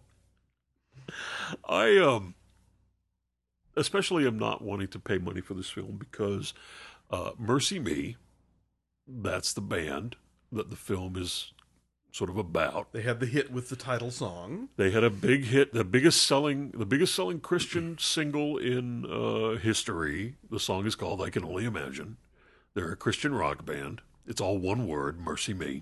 I um, especially am not wanting to pay money for this film because uh, Mercy Me, that's the band that the film is sort of about. They had the hit with the title song. They had a big hit, the biggest selling, the biggest selling Christian single in uh, history. The song is called "I Can Only Imagine." They're a Christian rock band. It's all one word, Mercy Me.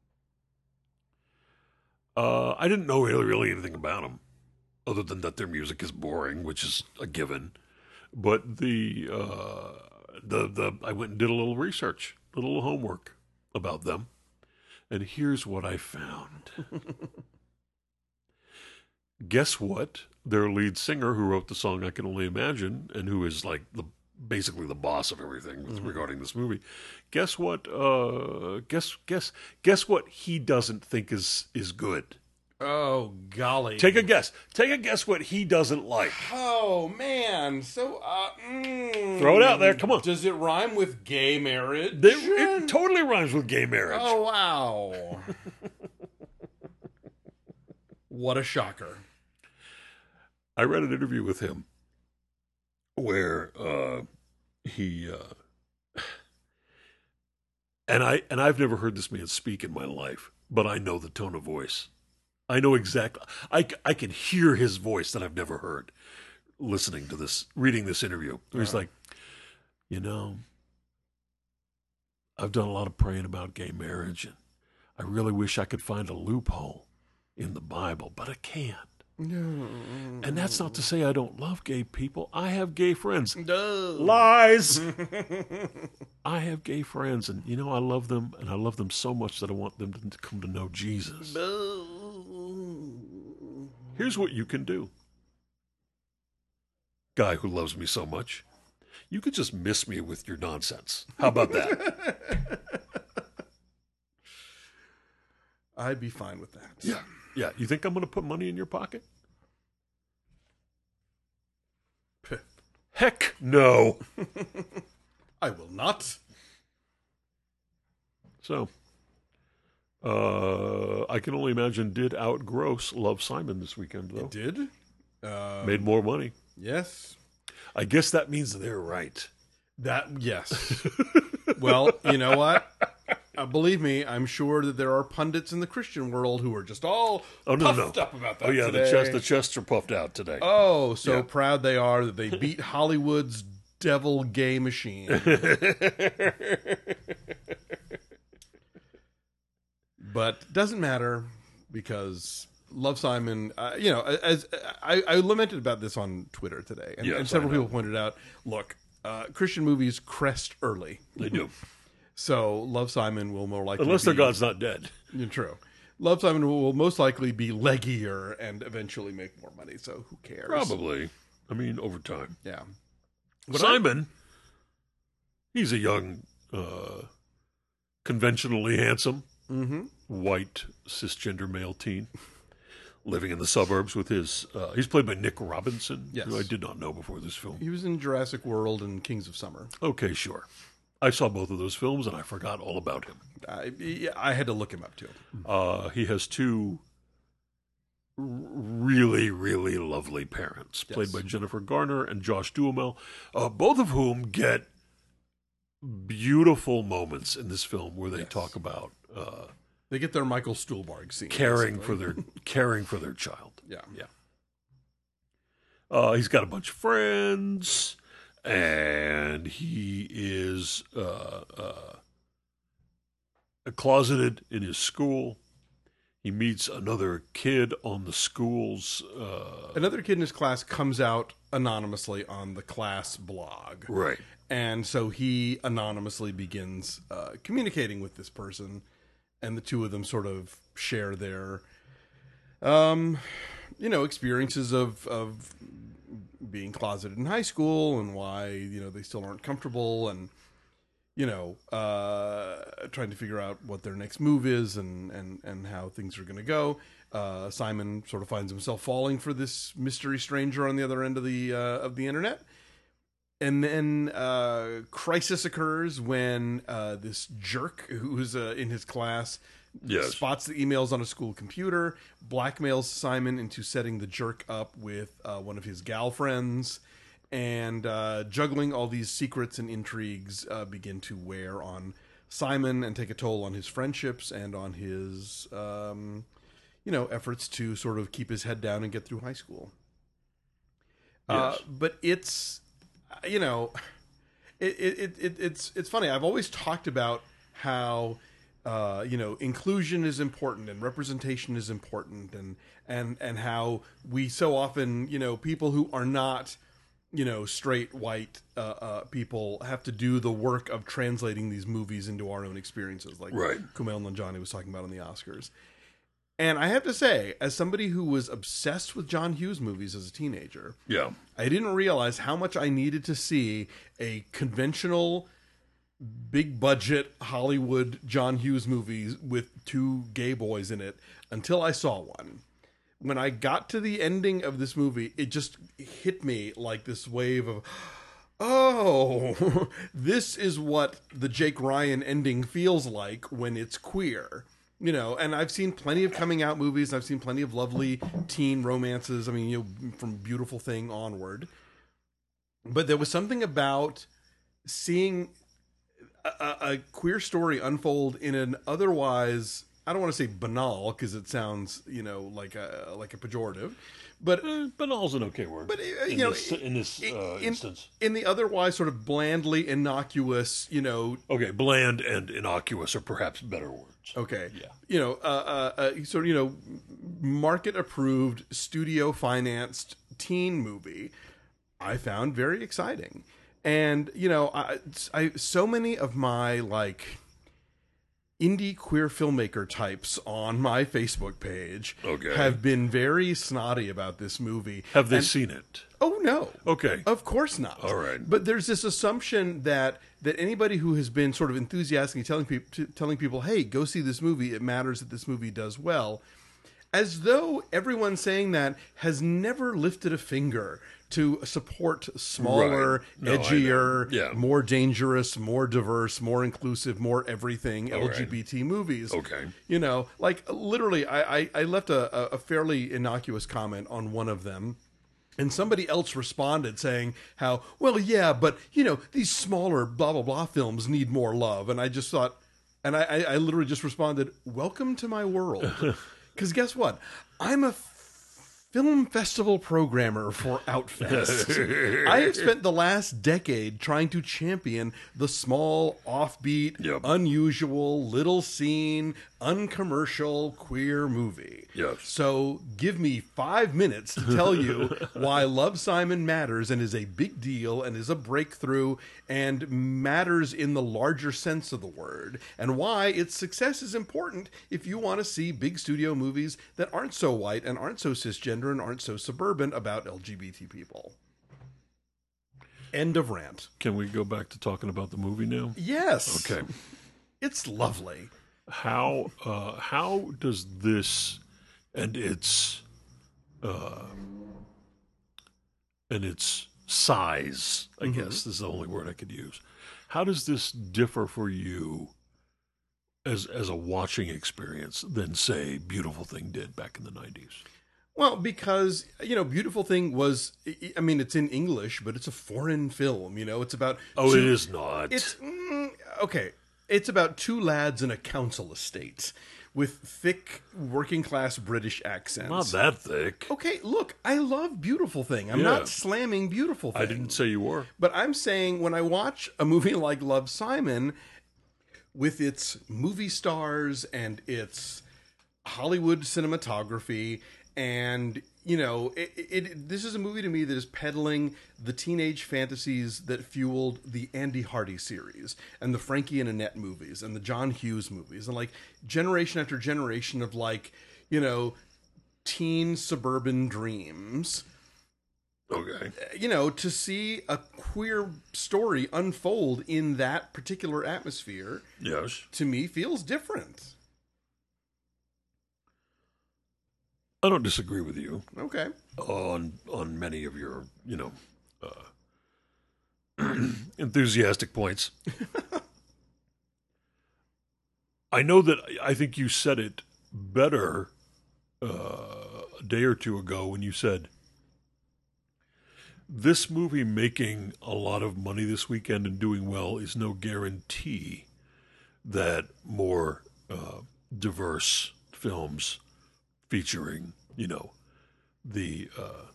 Uh, I didn't know really, really anything about them, other than that their music is boring, which is a given. But the uh, the the I went and did a little research, a little homework about them, and here's what I found. Guess what? Their lead singer, who wrote the song "I Can Only Imagine," and who is like the basically the boss of everything with, mm-hmm. regarding this movie. Guess what? Uh, guess guess guess what? He doesn't think is is good. Oh golly! Take a guess. Take a guess what he doesn't like. Oh man! So uh, mm, throw it out there. Come on. Does it rhyme with gay marriage? It, it totally rhymes with gay marriage. Oh wow! What a shocker! I read an interview with him where uh, he uh, and I and I've never heard this man speak in my life, but I know the tone of voice. I know exactly. I, I can hear his voice that I've never heard listening to this, reading this interview. Uh-huh. He's like, you know, I've done a lot of praying about gay marriage, and I really wish I could find a loophole in the Bible, but I can't. No. And that's not to say I don't love gay people. I have gay friends. No. Lies. I have gay friends, and you know I love them, and I love them so much that I want them to come to know Jesus. No. Here's what you can do. Guy who loves me so much, you could just miss me with your nonsense. How about that? I'd be fine with that. Yeah. Yeah. You think I'm going to put money in your pocket? Heck no. I will not. So, uh, I can only imagine did outgross Love, Simon this weekend, though. It did. Um, Made more money. Yes. I guess that means they're right. That, yes. Well, you know what? Uh, believe me, I'm sure that there are pundits in the Christian world who are just all oh, no, puffed no. up about that Oh, yeah, today. the chest, the chests are puffed out today. Oh, so yeah. proud they are that they beat Hollywood's devil gay machine. But doesn't matter because Love, Simon, uh, you know, as I, I lamented about this on Twitter today, and, yes, and several people pointed out, look, uh, Christian movies crest early. They do. So Love, Simon will more likely Unless be, their God's not dead. True. Love Simon will, will most likely be leggier and eventually make more money. So who cares? Probably. I mean, over time. Yeah. But Simon, I, he's a young, uh, conventionally handsome, mm-hmm. white, cisgender male teen living in the suburbs with his... Uh, he's played by Nick Robinson, yes. who I did not know before this film. He was in Jurassic World and Kings of Summer. Okay, sure. I saw both of those films, and I forgot all about him. I, I had to look him up, too. Uh, he has two really, really lovely parents, yes. played by Jennifer Garner and Josh Duhamel, uh, both of whom get beautiful moments in this film where they yes. talk about uh, they get their Michael Stuhlbarg scene, caring basically. for their caring for their child. Yeah, yeah. Uh, he's got a bunch of friends, and he is uh, uh, closeted in his school. He meets another kid on the school's... Uh... Another kid in his class comes out anonymously on the class blog. Right. And so he anonymously begins uh, communicating with this person, and the two of them sort of share their, um, you know, experiences of, of being closeted in high school and why, you know, they still aren't comfortable and... you know, uh, trying to figure out what their next move is and, and, and how things are going to go. Uh, Simon sort of finds himself falling for this mystery stranger on the other end of the uh, of the internet. And then uh, crisis occurs when uh, this jerk who's uh, in his class yes. spots the emails on a school computer, blackmails Simon into setting the jerk up with uh, one of his gal friends. And uh, juggling all these secrets and intrigues uh, begin to wear on Simon and take a toll on his friendships and on his, um, you know, efforts to sort of keep his head down and get through high school. Yes. Uh, but it's, you know, it, it, it it's it's funny. I've always talked about how, uh, you know, inclusion is important and representation is important, and and and how we so often, you know, people who are not, you know, straight white uh, uh, people have to do the work of translating these movies into our own experiences, like right. Kumail Nanjiani was talking about on the Oscars. And I have to say, as somebody who was obsessed with John Hughes movies as a teenager, yeah, I didn't realize how much I needed to see a conventional, big budget Hollywood John Hughes movies with two gay boys in it until I saw one. When I got to the ending of this movie, it just hit me like this wave of, oh, this is what the Jake Ryan ending feels like when it's queer. You know, and I've seen plenty of coming out movies. I've seen plenty of lovely teen romances. I mean, you know, from Beautiful Thing onward. But there was something about seeing a, a queer story unfold in an otherwise... I don't want to say banal because it sounds, you know, like a like a pejorative, but eh, banal's an okay word. But uh, you in know, this, in this uh, in, instance, in the otherwise sort of blandly innocuous, you know, okay, bland and innocuous are perhaps better words. Okay, yeah, you know, uh, uh, uh, sort of, you know, market approved, studio financed teen movie, I found very exciting, and you know, I, I so many of my like. indie queer filmmaker types on my Facebook page okay. have been very snotty about this movie. Have they and, seen it? Oh, no. Okay. Of course not. All right. But there's this assumption that that anybody who has been sort of enthusiastically telling people, telling people, hey, go see this movie, it matters that this movie does well, as though everyone saying that has never lifted a finger to support smaller, right. no, edgier, yeah. more dangerous, more diverse, more inclusive, more everything All L G B T right. movies. Okay. You know, like literally, I, I, I left a, a fairly innocuous comment on one of them. And somebody else responded saying how, well, yeah, but, you know, these smaller blah, blah, blah films need more love. And I just thought, and I, I, I literally just responded, welcome to my world. Because guess what? I'm a film festival programmer for Outfest. I have spent the last decade trying to champion the small, offbeat, yep. unusual, little seen, uncommercial queer movie. Yes. So give me five minutes to tell you why Love, Simon matters and is a big deal and is a breakthrough and matters in the larger sense of the word, and why its success is important if you want to see big studio movies that aren't so white and aren't so cisgender and aren't so suburban about L G B T people. End of rant. Can we go back to talking about the movie now? Yes. Okay. It's lovely. How uh, how does this and its uh, and its size, I mm-hmm. guess is the only word I could use. How does this differ for you as as a watching experience than, say, Beautiful Thing did back in the nineties? Well, because, you know, Beautiful Thing was, I mean, it's in English, but it's a foreign film, you know, it's about... Oh, two, it is not. It's, mm, okay, it's about two lads in a council estate with thick, working-class British accents. Not that thick. Okay, look, I love Beautiful Thing. I'm yeah. not slamming Beautiful Thing. I didn't say you were. But I'm saying when I watch a movie like Love, Simon, with its movie stars and its Hollywood cinematography... And, you know, it, it, this is a movie to me that is peddling the teenage fantasies that fueled the Andy Hardy series and the Frankie and Annette movies and the John Hughes movies. And, like, generation after generation of, like, you know, teen suburban dreams. Okay. You know, to see a queer story unfold in that particular atmosphere, yes, to me feels different. I don't disagree with you. Okay. On on many of your, you know, uh, enthusiastic points. I know that I think you said it better uh, a day or two ago when you said, this movie making a lot of money this weekend and doing well is no guarantee that more uh, diverse films featuring, you know, the uh,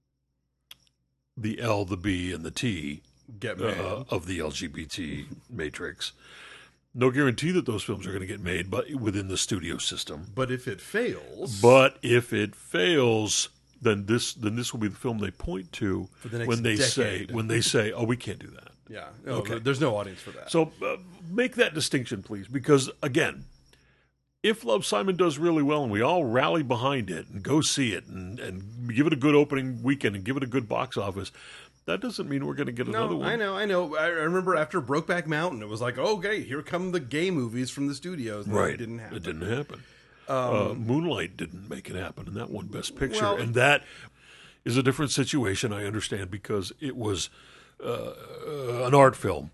the L, the B, and the T get made. Uh, of the L G B T matrix. No guarantee that those films are going to get made, but within the studio system. But if it fails, but if it fails, then this then this will be the film they point to for the next when they decade. say when they say, "Oh, we can't do that." Yeah, no, okay. There's no audience for that. So uh, make that distinction, please, because again, if Love, Simon does really well and we all rally behind it and go see it and, and give it a good opening weekend and give it a good box office, that doesn't mean we're going to get no, another one. I know, I know. I remember after Brokeback Mountain, it was like, oh, okay, here come the gay movies from the studios. And right. It didn't happen. It didn't happen. Um, uh, Moonlight didn't make it happen, and that won Best Picture. Well, and that is a different situation, I understand, because it was uh, an art film,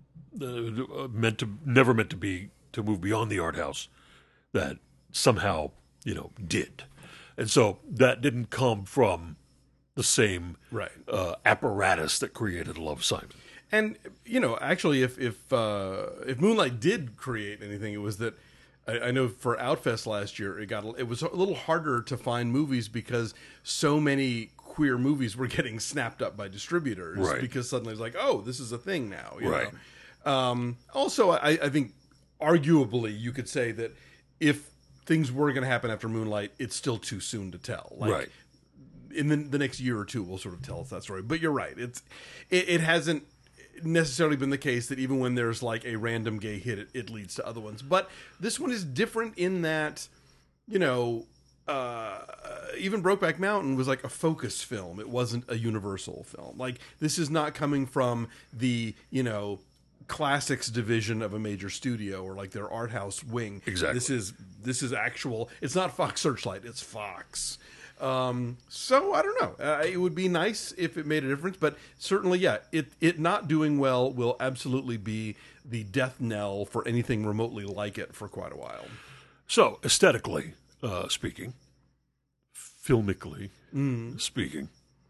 uh, meant to never meant to be to move beyond the art house, that somehow, you know, did. And so that didn't come from the same right. uh, apparatus that created Love, Simon. And, you know, actually, if if uh, if Moonlight did create anything, it was that I, I know for Outfest last year, it got it was a little harder to find movies because so many queer movies were getting snapped up by distributors. Right. Because suddenly it's like, oh, this is a thing now. You right. know? Um, also, I, I think arguably you could say that if things were going to happen after Moonlight, it's still too soon to tell. Like, right. In the, the next year or two, we'll sort of tell us that story. But you're right. It's it, it hasn't necessarily been the case that even when there's like a random gay hit, it, it leads to other ones. But this one is different in that, you know, uh, even Brokeback Mountain was like a focus film. It wasn't a universal film. Like, this is not coming from the, you know, classics division of a major studio or like their art house wing. Exactly. This is this is actual. It's not Fox Searchlight. It's Fox. Um, so I don't know. Uh, it would be nice if it made a difference, but certainly, yeah, it it not doing well will absolutely be the death knell for anything remotely like it for quite a while. So aesthetically uh, speaking, filmically mm. speaking,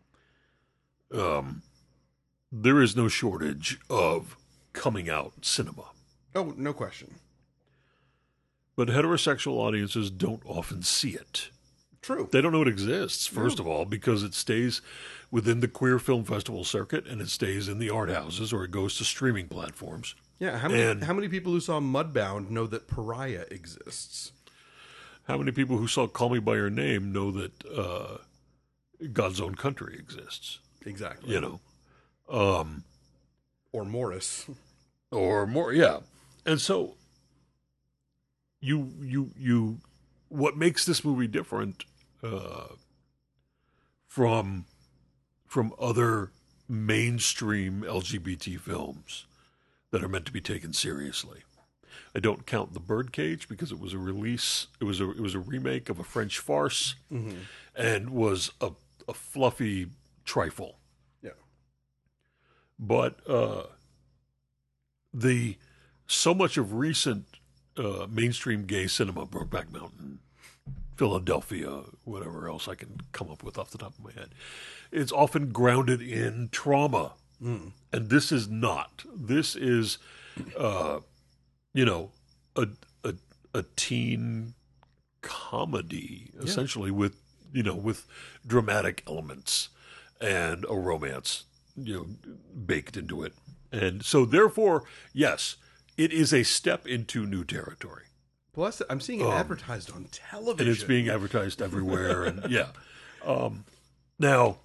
um, there is no shortage of coming out cinema. Oh, no question. But heterosexual audiences don't often see it. True. They don't know it exists, first no. of all, because it stays within the queer film festival circuit and it stays in the art houses or it goes to streaming platforms. Yeah, how many and, how many people who saw Mudbound know that Pariah exists? How many people who saw Call Me by Your Name know that uh, God's Own Country exists? Exactly. You know, um, or Morris, or more. Yeah, and so you you you. What makes this movie different uh, from from other mainstream L G B T films that are meant to be taken seriously? I don't count The Birdcage because it was a release. It was a it was a remake of a French farce, mm-hmm. and was a a fluffy trifle. Yeah. But uh, the so much of recent uh, mainstream gay cinema, Brokeback Mountain, Philadelphia, whatever else I can come up with off the top of my head, it's often grounded in trauma, mm. and this is not. This is. Uh, You know, a a a teen comedy essentially, yeah. with you know with dramatic elements and a romance, you know, baked into it, and so therefore, yes, it is a step into new territory. Plus, I'm seeing it um, advertised on television, and it's being advertised everywhere, and yeah. Um, now,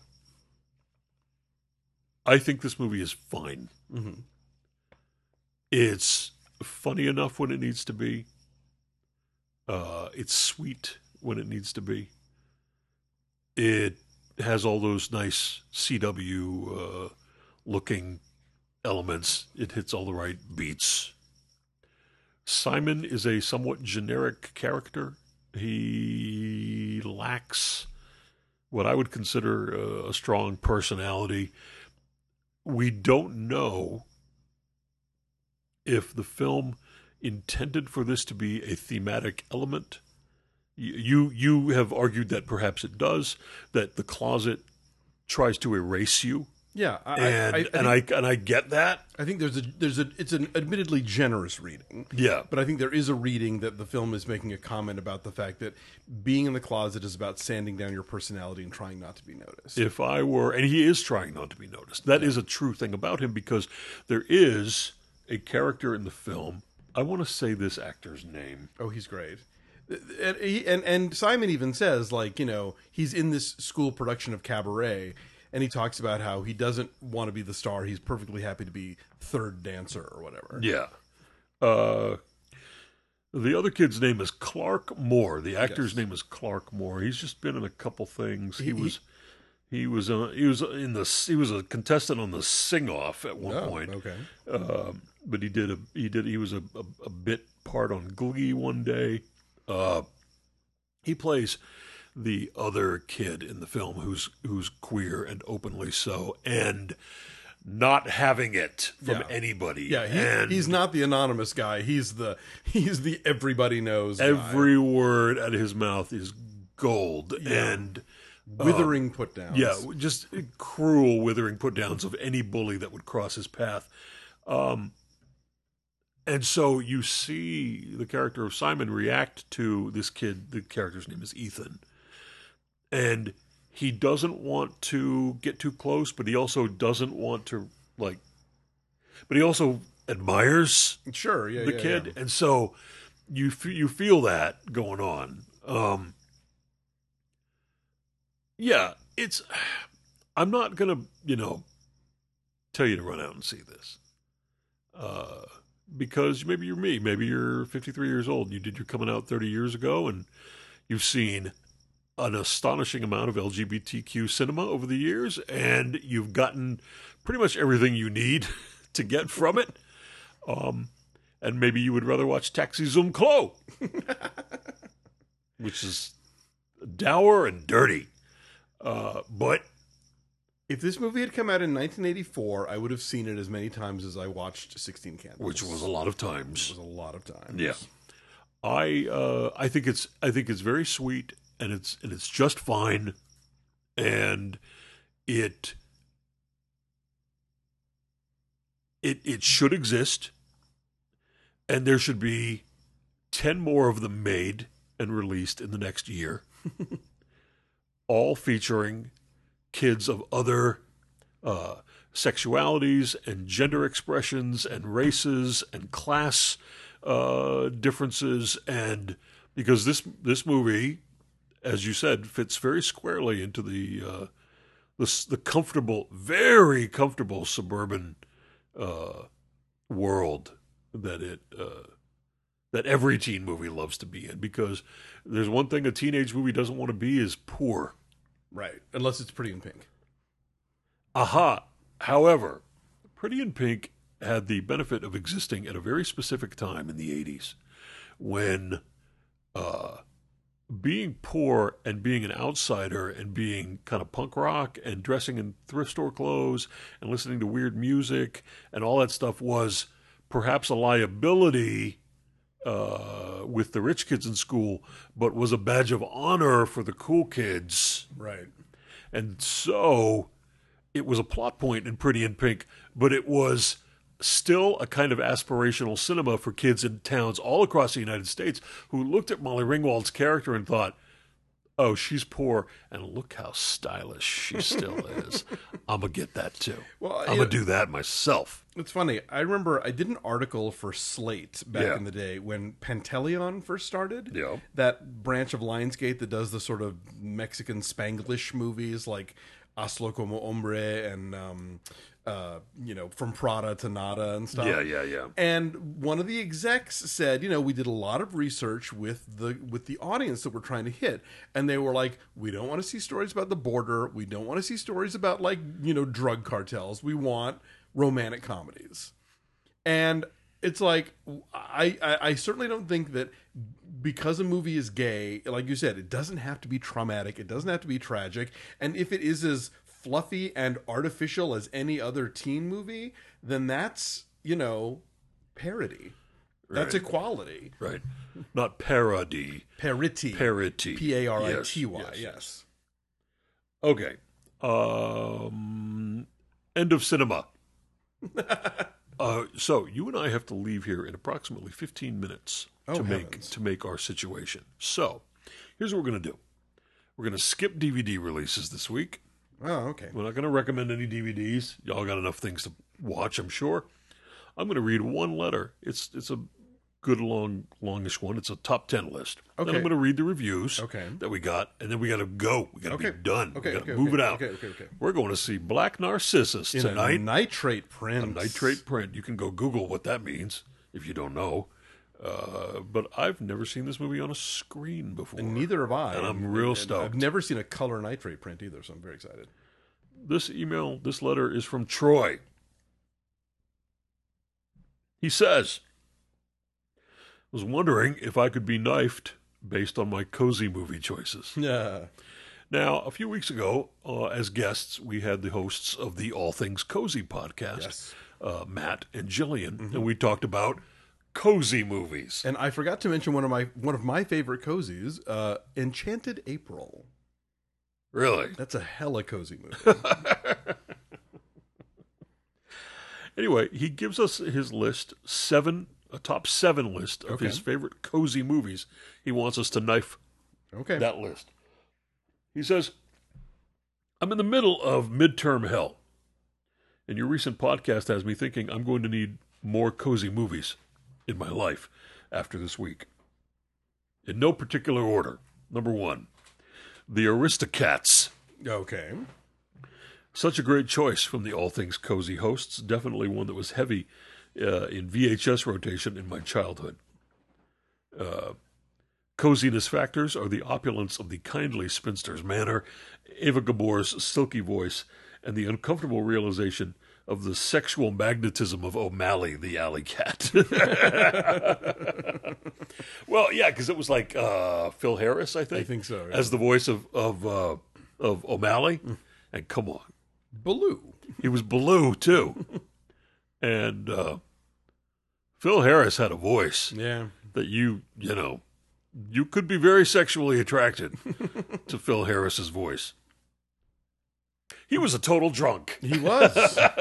I think this movie is fine. Mm-hmm. It's funny enough when it needs to be. Uh, it's sweet when it needs to be. It has all those nice C W uh, looking elements. It hits all the right beats. Simon is a somewhat generic character. He lacks what I would consider a, a strong personality. We don't know if the film intended for this to be a thematic element. You you have argued that perhaps it does, that the closet tries to erase you. Yeah, I, and I, I, I and think, I and I get that. I think there's a there's a it's an admittedly generous reading. Yeah, but I think there is a reading that the film is making a comment about the fact that being in the closet is about sanding down your personality and trying not to be noticed. If I were, and he is trying not to be noticed. That yeah. is a true thing about him, because there is a character in the film. I want to say this actor's name. Oh, he's great. And, he, and and Simon even says, like, you know, he's in this school production of Cabaret, and he talks about how he doesn't want to be the star. He's perfectly happy to be third dancer or whatever. Yeah. Uh, the other kid's name is Clark Moore. The actor's yes. name is Clark Moore. He's just been in a couple things. He, he was he was uh, he was in the he was a contestant on the Sing Off at one oh, point. Okay. Uh, but he did a he did he was a, a, a bit part on Glee one day. Uh, he plays the other kid in the film who's who's queer and openly so, and not having it from yeah. anybody. Yeah, he, and he's not the anonymous guy. He's the he's the everybody knows. Every guy. word out of his mouth is gold yeah. and withering uh, put downs. Yeah, just cruel withering put downs of any bully that would cross his path. Um, And so you see the character of Simon react to this kid. The character's name is Ethan. And he doesn't want to get too close, but he also doesn't want to, like, but he also admires sure, yeah, the yeah, kid. yeah. And so you, you feel that going on. Um, yeah, it's, I'm not going to, you know, tell you to run out and see this. Uh, Because maybe you're me. Maybe you're fifty-three years old. And you did your coming out thirty years ago, and you've seen an astonishing amount of L G B T Q cinema over the years, and you've gotten pretty much everything you need to get from it. Um, and maybe you would rather watch Taxi Zoom Clo, which is dour and dirty. Uh, but if this movie had come out in nineteen eighty-four, I would have seen it as many times as I watched sixteen Candles. Which was a lot of times. It was a lot of times. Yeah. I uh, I think it's I think it's very sweet, and it's and it's just fine, and it it it should exist, and there should be ten more of them made and released in the next year, all featuring kids of other uh, sexualities and gender expressions and races and class uh, differences and because this this movie, as you said, fits very squarely into the uh, the, the comfortable, very comfortable suburban uh, world that it uh, that every teen movie loves to be in. Because there's one thing a teenage movie doesn't want to be is poor. Right. Unless it's Pretty in Pink. Aha. However, Pretty in Pink had the benefit of existing at a very specific time in the eighties when uh, being poor and being an outsider and being kind of punk rock and dressing in thrift store clothes and listening to weird music and all that stuff was perhaps a liability uh, with the rich kids in school, but was a badge of honor for the cool kids. Right. And so it was a plot point in Pretty in Pink, but it was still a kind of aspirational cinema for kids in towns all across the United States who looked at Molly Ringwald's character and thought, oh, she's poor, and look how stylish she still is. I'm going to get that too. Well, I'm going to do that myself. It's funny. I remember I did an article for Slate back Yeah. in the day when Panteleon first started. Yeah. That branch of Lionsgate that does the sort of Mexican Spanglish movies like Hazlo como Hombre and, um, uh, you know, From Prada to Nada and stuff. Yeah, yeah, yeah. And one of the execs said, you know, we did a lot of research with the with the audience that we're trying to hit, and they were like, we don't want to see stories about the border, we don't want to see stories about, like, you know, drug cartels, we want romantic comedies. And it's like, I, I I certainly don't think that because a movie is gay, like you said, it doesn't have to be traumatic, it doesn't have to be tragic, and if it is as fluffy and artificial as any other teen movie, then that's, you know, parody. That's Right. equality. Right. Not parody. Parity. Parity. P A R I T Y. Yes, yes, Yes. Okay. Um, end of cinema. uh, so you and I have to leave here in approximately fifteen minutes Oh, to make heavens. to make our situation. So here's what we're going to do. We're going to skip D V D releases this week. Oh, okay. We're not going to recommend any D V Ds. Y'all got enough things to watch, I'm sure. I'm going to read one letter. It's it's a good long longish one. It's a top ten list. Then Okay. I'm going to read the reviews Okay. that we got, and then we got to go. We got to Okay. be done. Okay, we got to okay, move okay, it out. okay, okay, okay. We're going to see Black Narcissus In tonight. a nitrate print. Nitrate print. You can go Google what that means if you don't know. Uh, but I've never seen this movie on a screen before. And neither have I. And I'm real And stoked. I've never seen a color nitrate print either, so I'm very excited. This email, this letter is from Troy. He says, was wondering if I could be knifed based on my cozy movie choices. Yeah. Now, a few weeks ago, uh, as guests, we had the hosts of the All Things Cozy podcast, Yes. uh, Matt and Jillian, and we talked about cozy movies. And I forgot to mention one of my one of my favorite cozies, uh, Enchanted April. Really? That's a hella cozy movie. Anyway, he gives us his list, seven, a top seven list of Okay. his favorite cozy movies. He wants us to knife Okay. that list. He says, I'm in the middle of midterm hell, and your recent podcast has me thinking I'm going to need more cozy movies in my life after this week. In no particular order. Number one, The Aristocats. Okay. Such a great choice from the All Things Cozy hosts. Definitely one that was heavy uh, in V H S rotation in my childhood. Uh, coziness factors are the opulence of the kindly spinster's manner, Eva Gabor's silky voice, and the uncomfortable realization of the sexual magnetism of O'Malley, the alley cat. Well, yeah, because it was like uh, Phil Harris, I think. I think so, yeah. As the voice of of uh, of O'Malley. And come on. Baloo. He was Baloo, too. And uh, Phil Harris had a voice Yeah. that you, you know, you could be very sexually attracted to Phil Harris's voice. He was a total drunk. He was.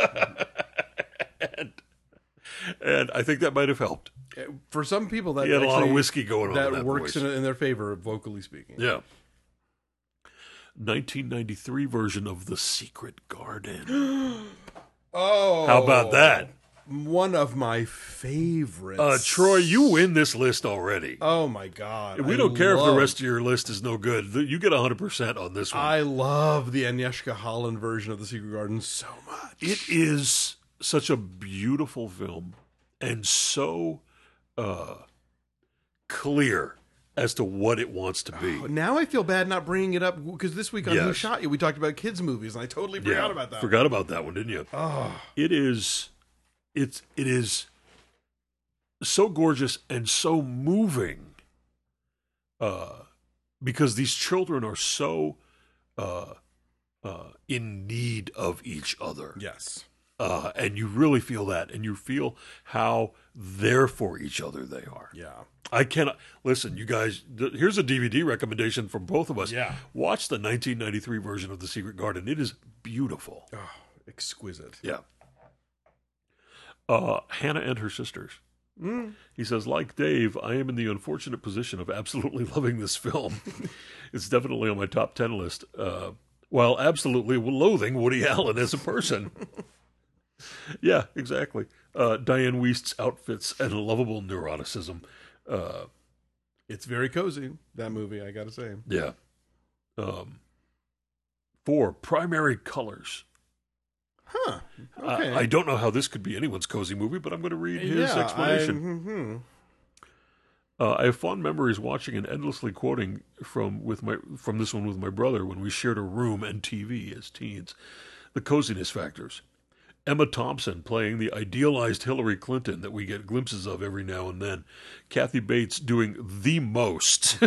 and, and I think that might have helped. For some people, that He had a lot of actually- whiskey going on that in that works voice. in, in their favor, vocally speaking. Yeah. nineteen ninety-three version of The Secret Garden. Oh. How about that? one of my favorites. Uh, Troy, you win this list already. Oh my god! We I don't care love, if the rest of your list is no good. You get one hundred percent on this one. I love the Agnieszka Holland version of The Secret Garden so much. It is such a beautiful film and so uh, clear as to what it wants to be. Oh, now I feel bad not bringing it up because this week on Who Yes. Shot You, we talked about kids' movies, and I totally forgot about that. Forgot about that one, didn't you? Oh, It is, it's it is so gorgeous and so moving, uh, because these children are so uh, uh, in need of each other. yes. Uh, and you really feel that, and you feel how there for each other they are. Yeah. I cannot listen, you guys. Th- here's a D V D recommendation from both of us. Yeah. Watch the nineteen ninety-three version of The Secret Garden. It is beautiful. Oh, exquisite. Yeah. Uh, Hannah and her sisters. Mm. He says, like Dave, I am in the unfortunate position of absolutely loving this film. It's definitely on my top ten list, uh, while absolutely loathing Woody Allen as a person. Yeah, exactly. Uh, Diane Wiest's outfits and lovable neuroticism. Uh, It's very cozy, that movie, I gotta say. yeah. Um, four, primary colors. Huh. Okay. I, I don't know how this could be anyone's cozy movie, but I'm going to read his yeah, explanation. I, mhm. Uh, I have fond memories watching and endlessly quoting from with my from this one with my brother when we shared a room and T V as teens. The coziness factors. Emma Thompson playing the idealized Hillary Clinton that we get glimpses of every now and then. Kathy Bates doing the most.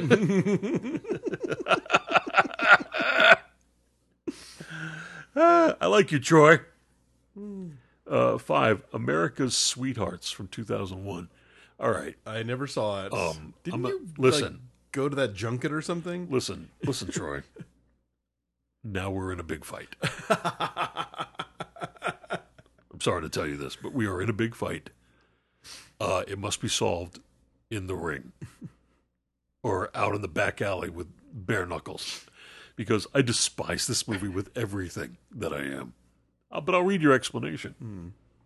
Ah, I like you, Troy. Uh, five, America's Sweethearts from two thousand one. All right. I never saw it. Um, Didn't I'm a- you listen. like, go to that junket or something? Listen, listen, Troy. Now we're in a big fight. I'm sorry to tell you this, but we are in a big fight. Uh, it must be solved in the ring or out in the back alley with bare knuckles, because I despise this movie with everything that I am. Uh, but I'll read your explanation. Hmm.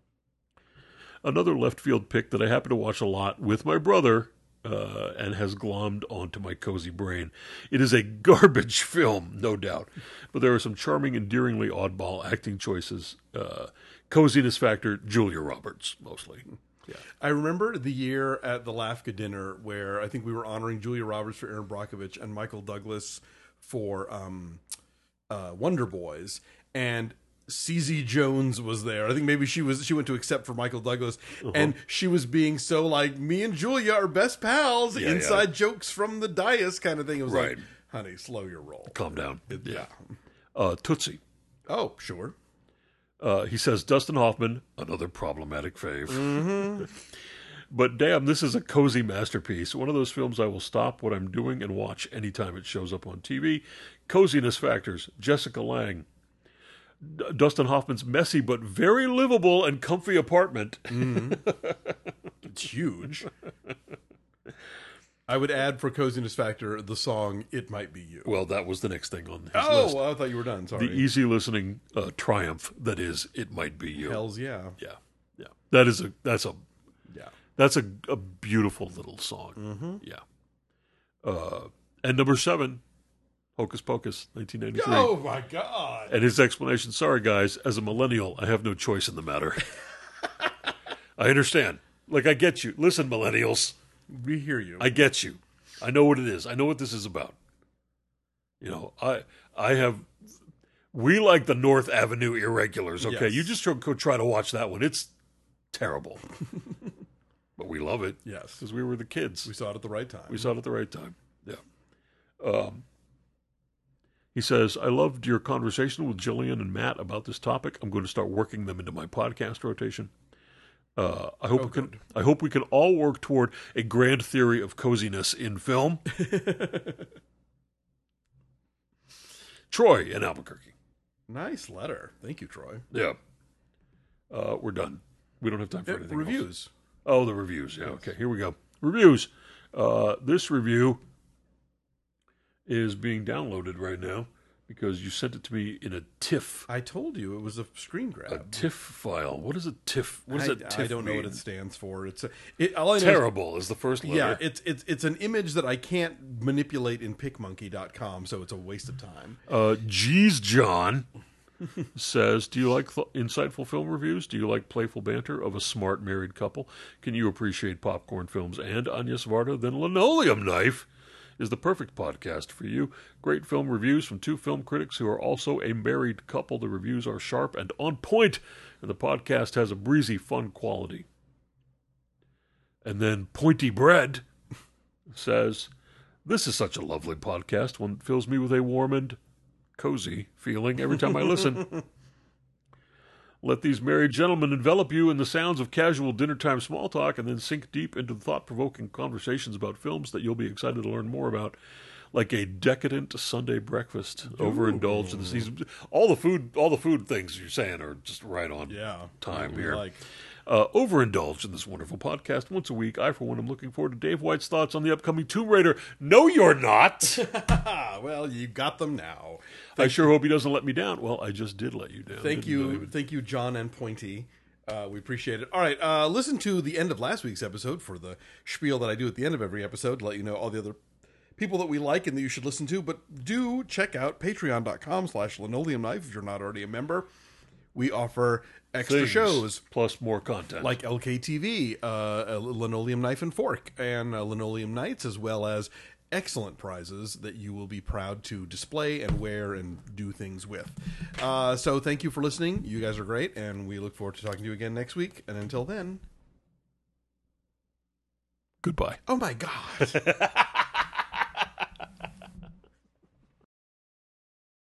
Another left field pick that I happen to watch a lot with my brother uh, and has glommed onto my cozy brain. It is a garbage film, no doubt, but there are some charming, endearingly oddball acting choices. Uh, coziness factor, Julia Roberts, mostly. Yeah. I remember the year at the Lafka dinner where I think we were honoring Julia Roberts for Aaron Brockovich and Michael Douglas for um, uh, Wonder Boys, and C Z Jones was there. I think maybe she was she went to accept for Michael Douglas, Uh-huh. and she was being so like, me and Julia are best pals, Yeah, inside yeah. jokes from the dais kind of thing. It was Right. like, honey, slow your roll. Calm down. It- yeah. Uh, Tootsie. Oh, sure. Uh, he says, Dustin Hoffman, another problematic fave. Mm-hmm. But damn, this is a cozy masterpiece. One of those films I will stop what I'm doing and watch anytime it shows up on T V. Coziness factors, Jessica Lange. D- Dustin Hoffman's messy but very livable and comfy apartment. It's huge. I would add for coziness factor the song "It Might Be You." Well, that was the next thing on his Oh, list. well, I thought you were done. Sorry. The easy listening uh, triumph that is It Might Be You. Hells yeah. Yeah, yeah. That is a that's a Yeah. that's a, a beautiful little song. Mm-hmm. Yeah. Uh, and number seven, Hocus Pocus, nineteen ninety-three. Oh my God. And his explanation, sorry guys, as a millennial, I have no choice in the matter. I understand. Like, I get you. Listen, millennials, We hear you. I get you. I know what it is. I know what this is about. You know, I I have, we like the North Avenue Irregulars, okay? Yes. You just go, go try to watch that one. It's terrible. But we love it yes. because we were the kids. We saw it at the right time. We saw it at the right time. Yeah. Um, he says, I loved your conversation with Jillian and Matt about this topic. I'm going to start working them into my podcast rotation. Uh, I hope Oh, we can. good. I hope we can all work toward a grand theory of coziness in film. Troy in Albuquerque. Nice letter. Thank you, Troy. Yeah. Uh, we're done. We don't have time for Uh, anything reviews. else. Oh, the reviews. Yeah. Okay. Here we go. Reviews. Uh, this review is being downloaded right now because you sent it to me in a TIFF. I told you it was a screen grab. A TIFF file. What is a TIFF? What does I, a TIFF I don't mean? know what it stands for. It's a, it, all I know is- Terrible is the first letter. yeah, it's it's it's an image that I can't manipulate in PicMonkey dot com, so it's a waste of time. Uh, Geez John says, do you like th- insightful film reviews? Do you like playful banter of a smart married couple? Can you appreciate popcorn films and Anya Svarta? Then Linoleum Knife is the perfect podcast for you. Great film reviews from two film critics who are also a married couple. The reviews are sharp and on point, and the podcast has a breezy, fun quality. And then Pointy Bread says, this is such a lovely podcast. One that fills me with a warm and cozy feeling every time I listen. Let these married gentlemen envelop you in the sounds of casual dinner-time small talk and then sink deep into the thought-provoking conversations about films that you'll be excited to learn more about. Like a decadent Sunday breakfast. Ooh. Overindulged in the season. All the food all the food things you're saying are just right on yeah, time here. Like. Uh, overindulged in this wonderful podcast once a week. I, for one, am looking forward to Dave White's thoughts on the upcoming Tomb Raider. No, you're not. Well, you got them now. Thank I sure hope he doesn't let me down. Well, I just did let you down. Thank you, thank you, John and Pointy. Uh, we appreciate it. All right, uh, listen to the end of last week's episode for the spiel that I do at the end of every episode to let you know all the other people that we like and that you should listen to. But do check out patreon dot com slash linoleum knife if you're not already a member. We offer extra Things, shows. Plus more content. Like L K T V, uh, a Linoleum Knife and Fork, and uh, Linoleum Nights, as well as excellent prizes that you will be proud to display and wear and do things with. Uh, so thank you for listening. You guys are great, and we look forward to talking to you again next week. And until then... Goodbye. Oh my God.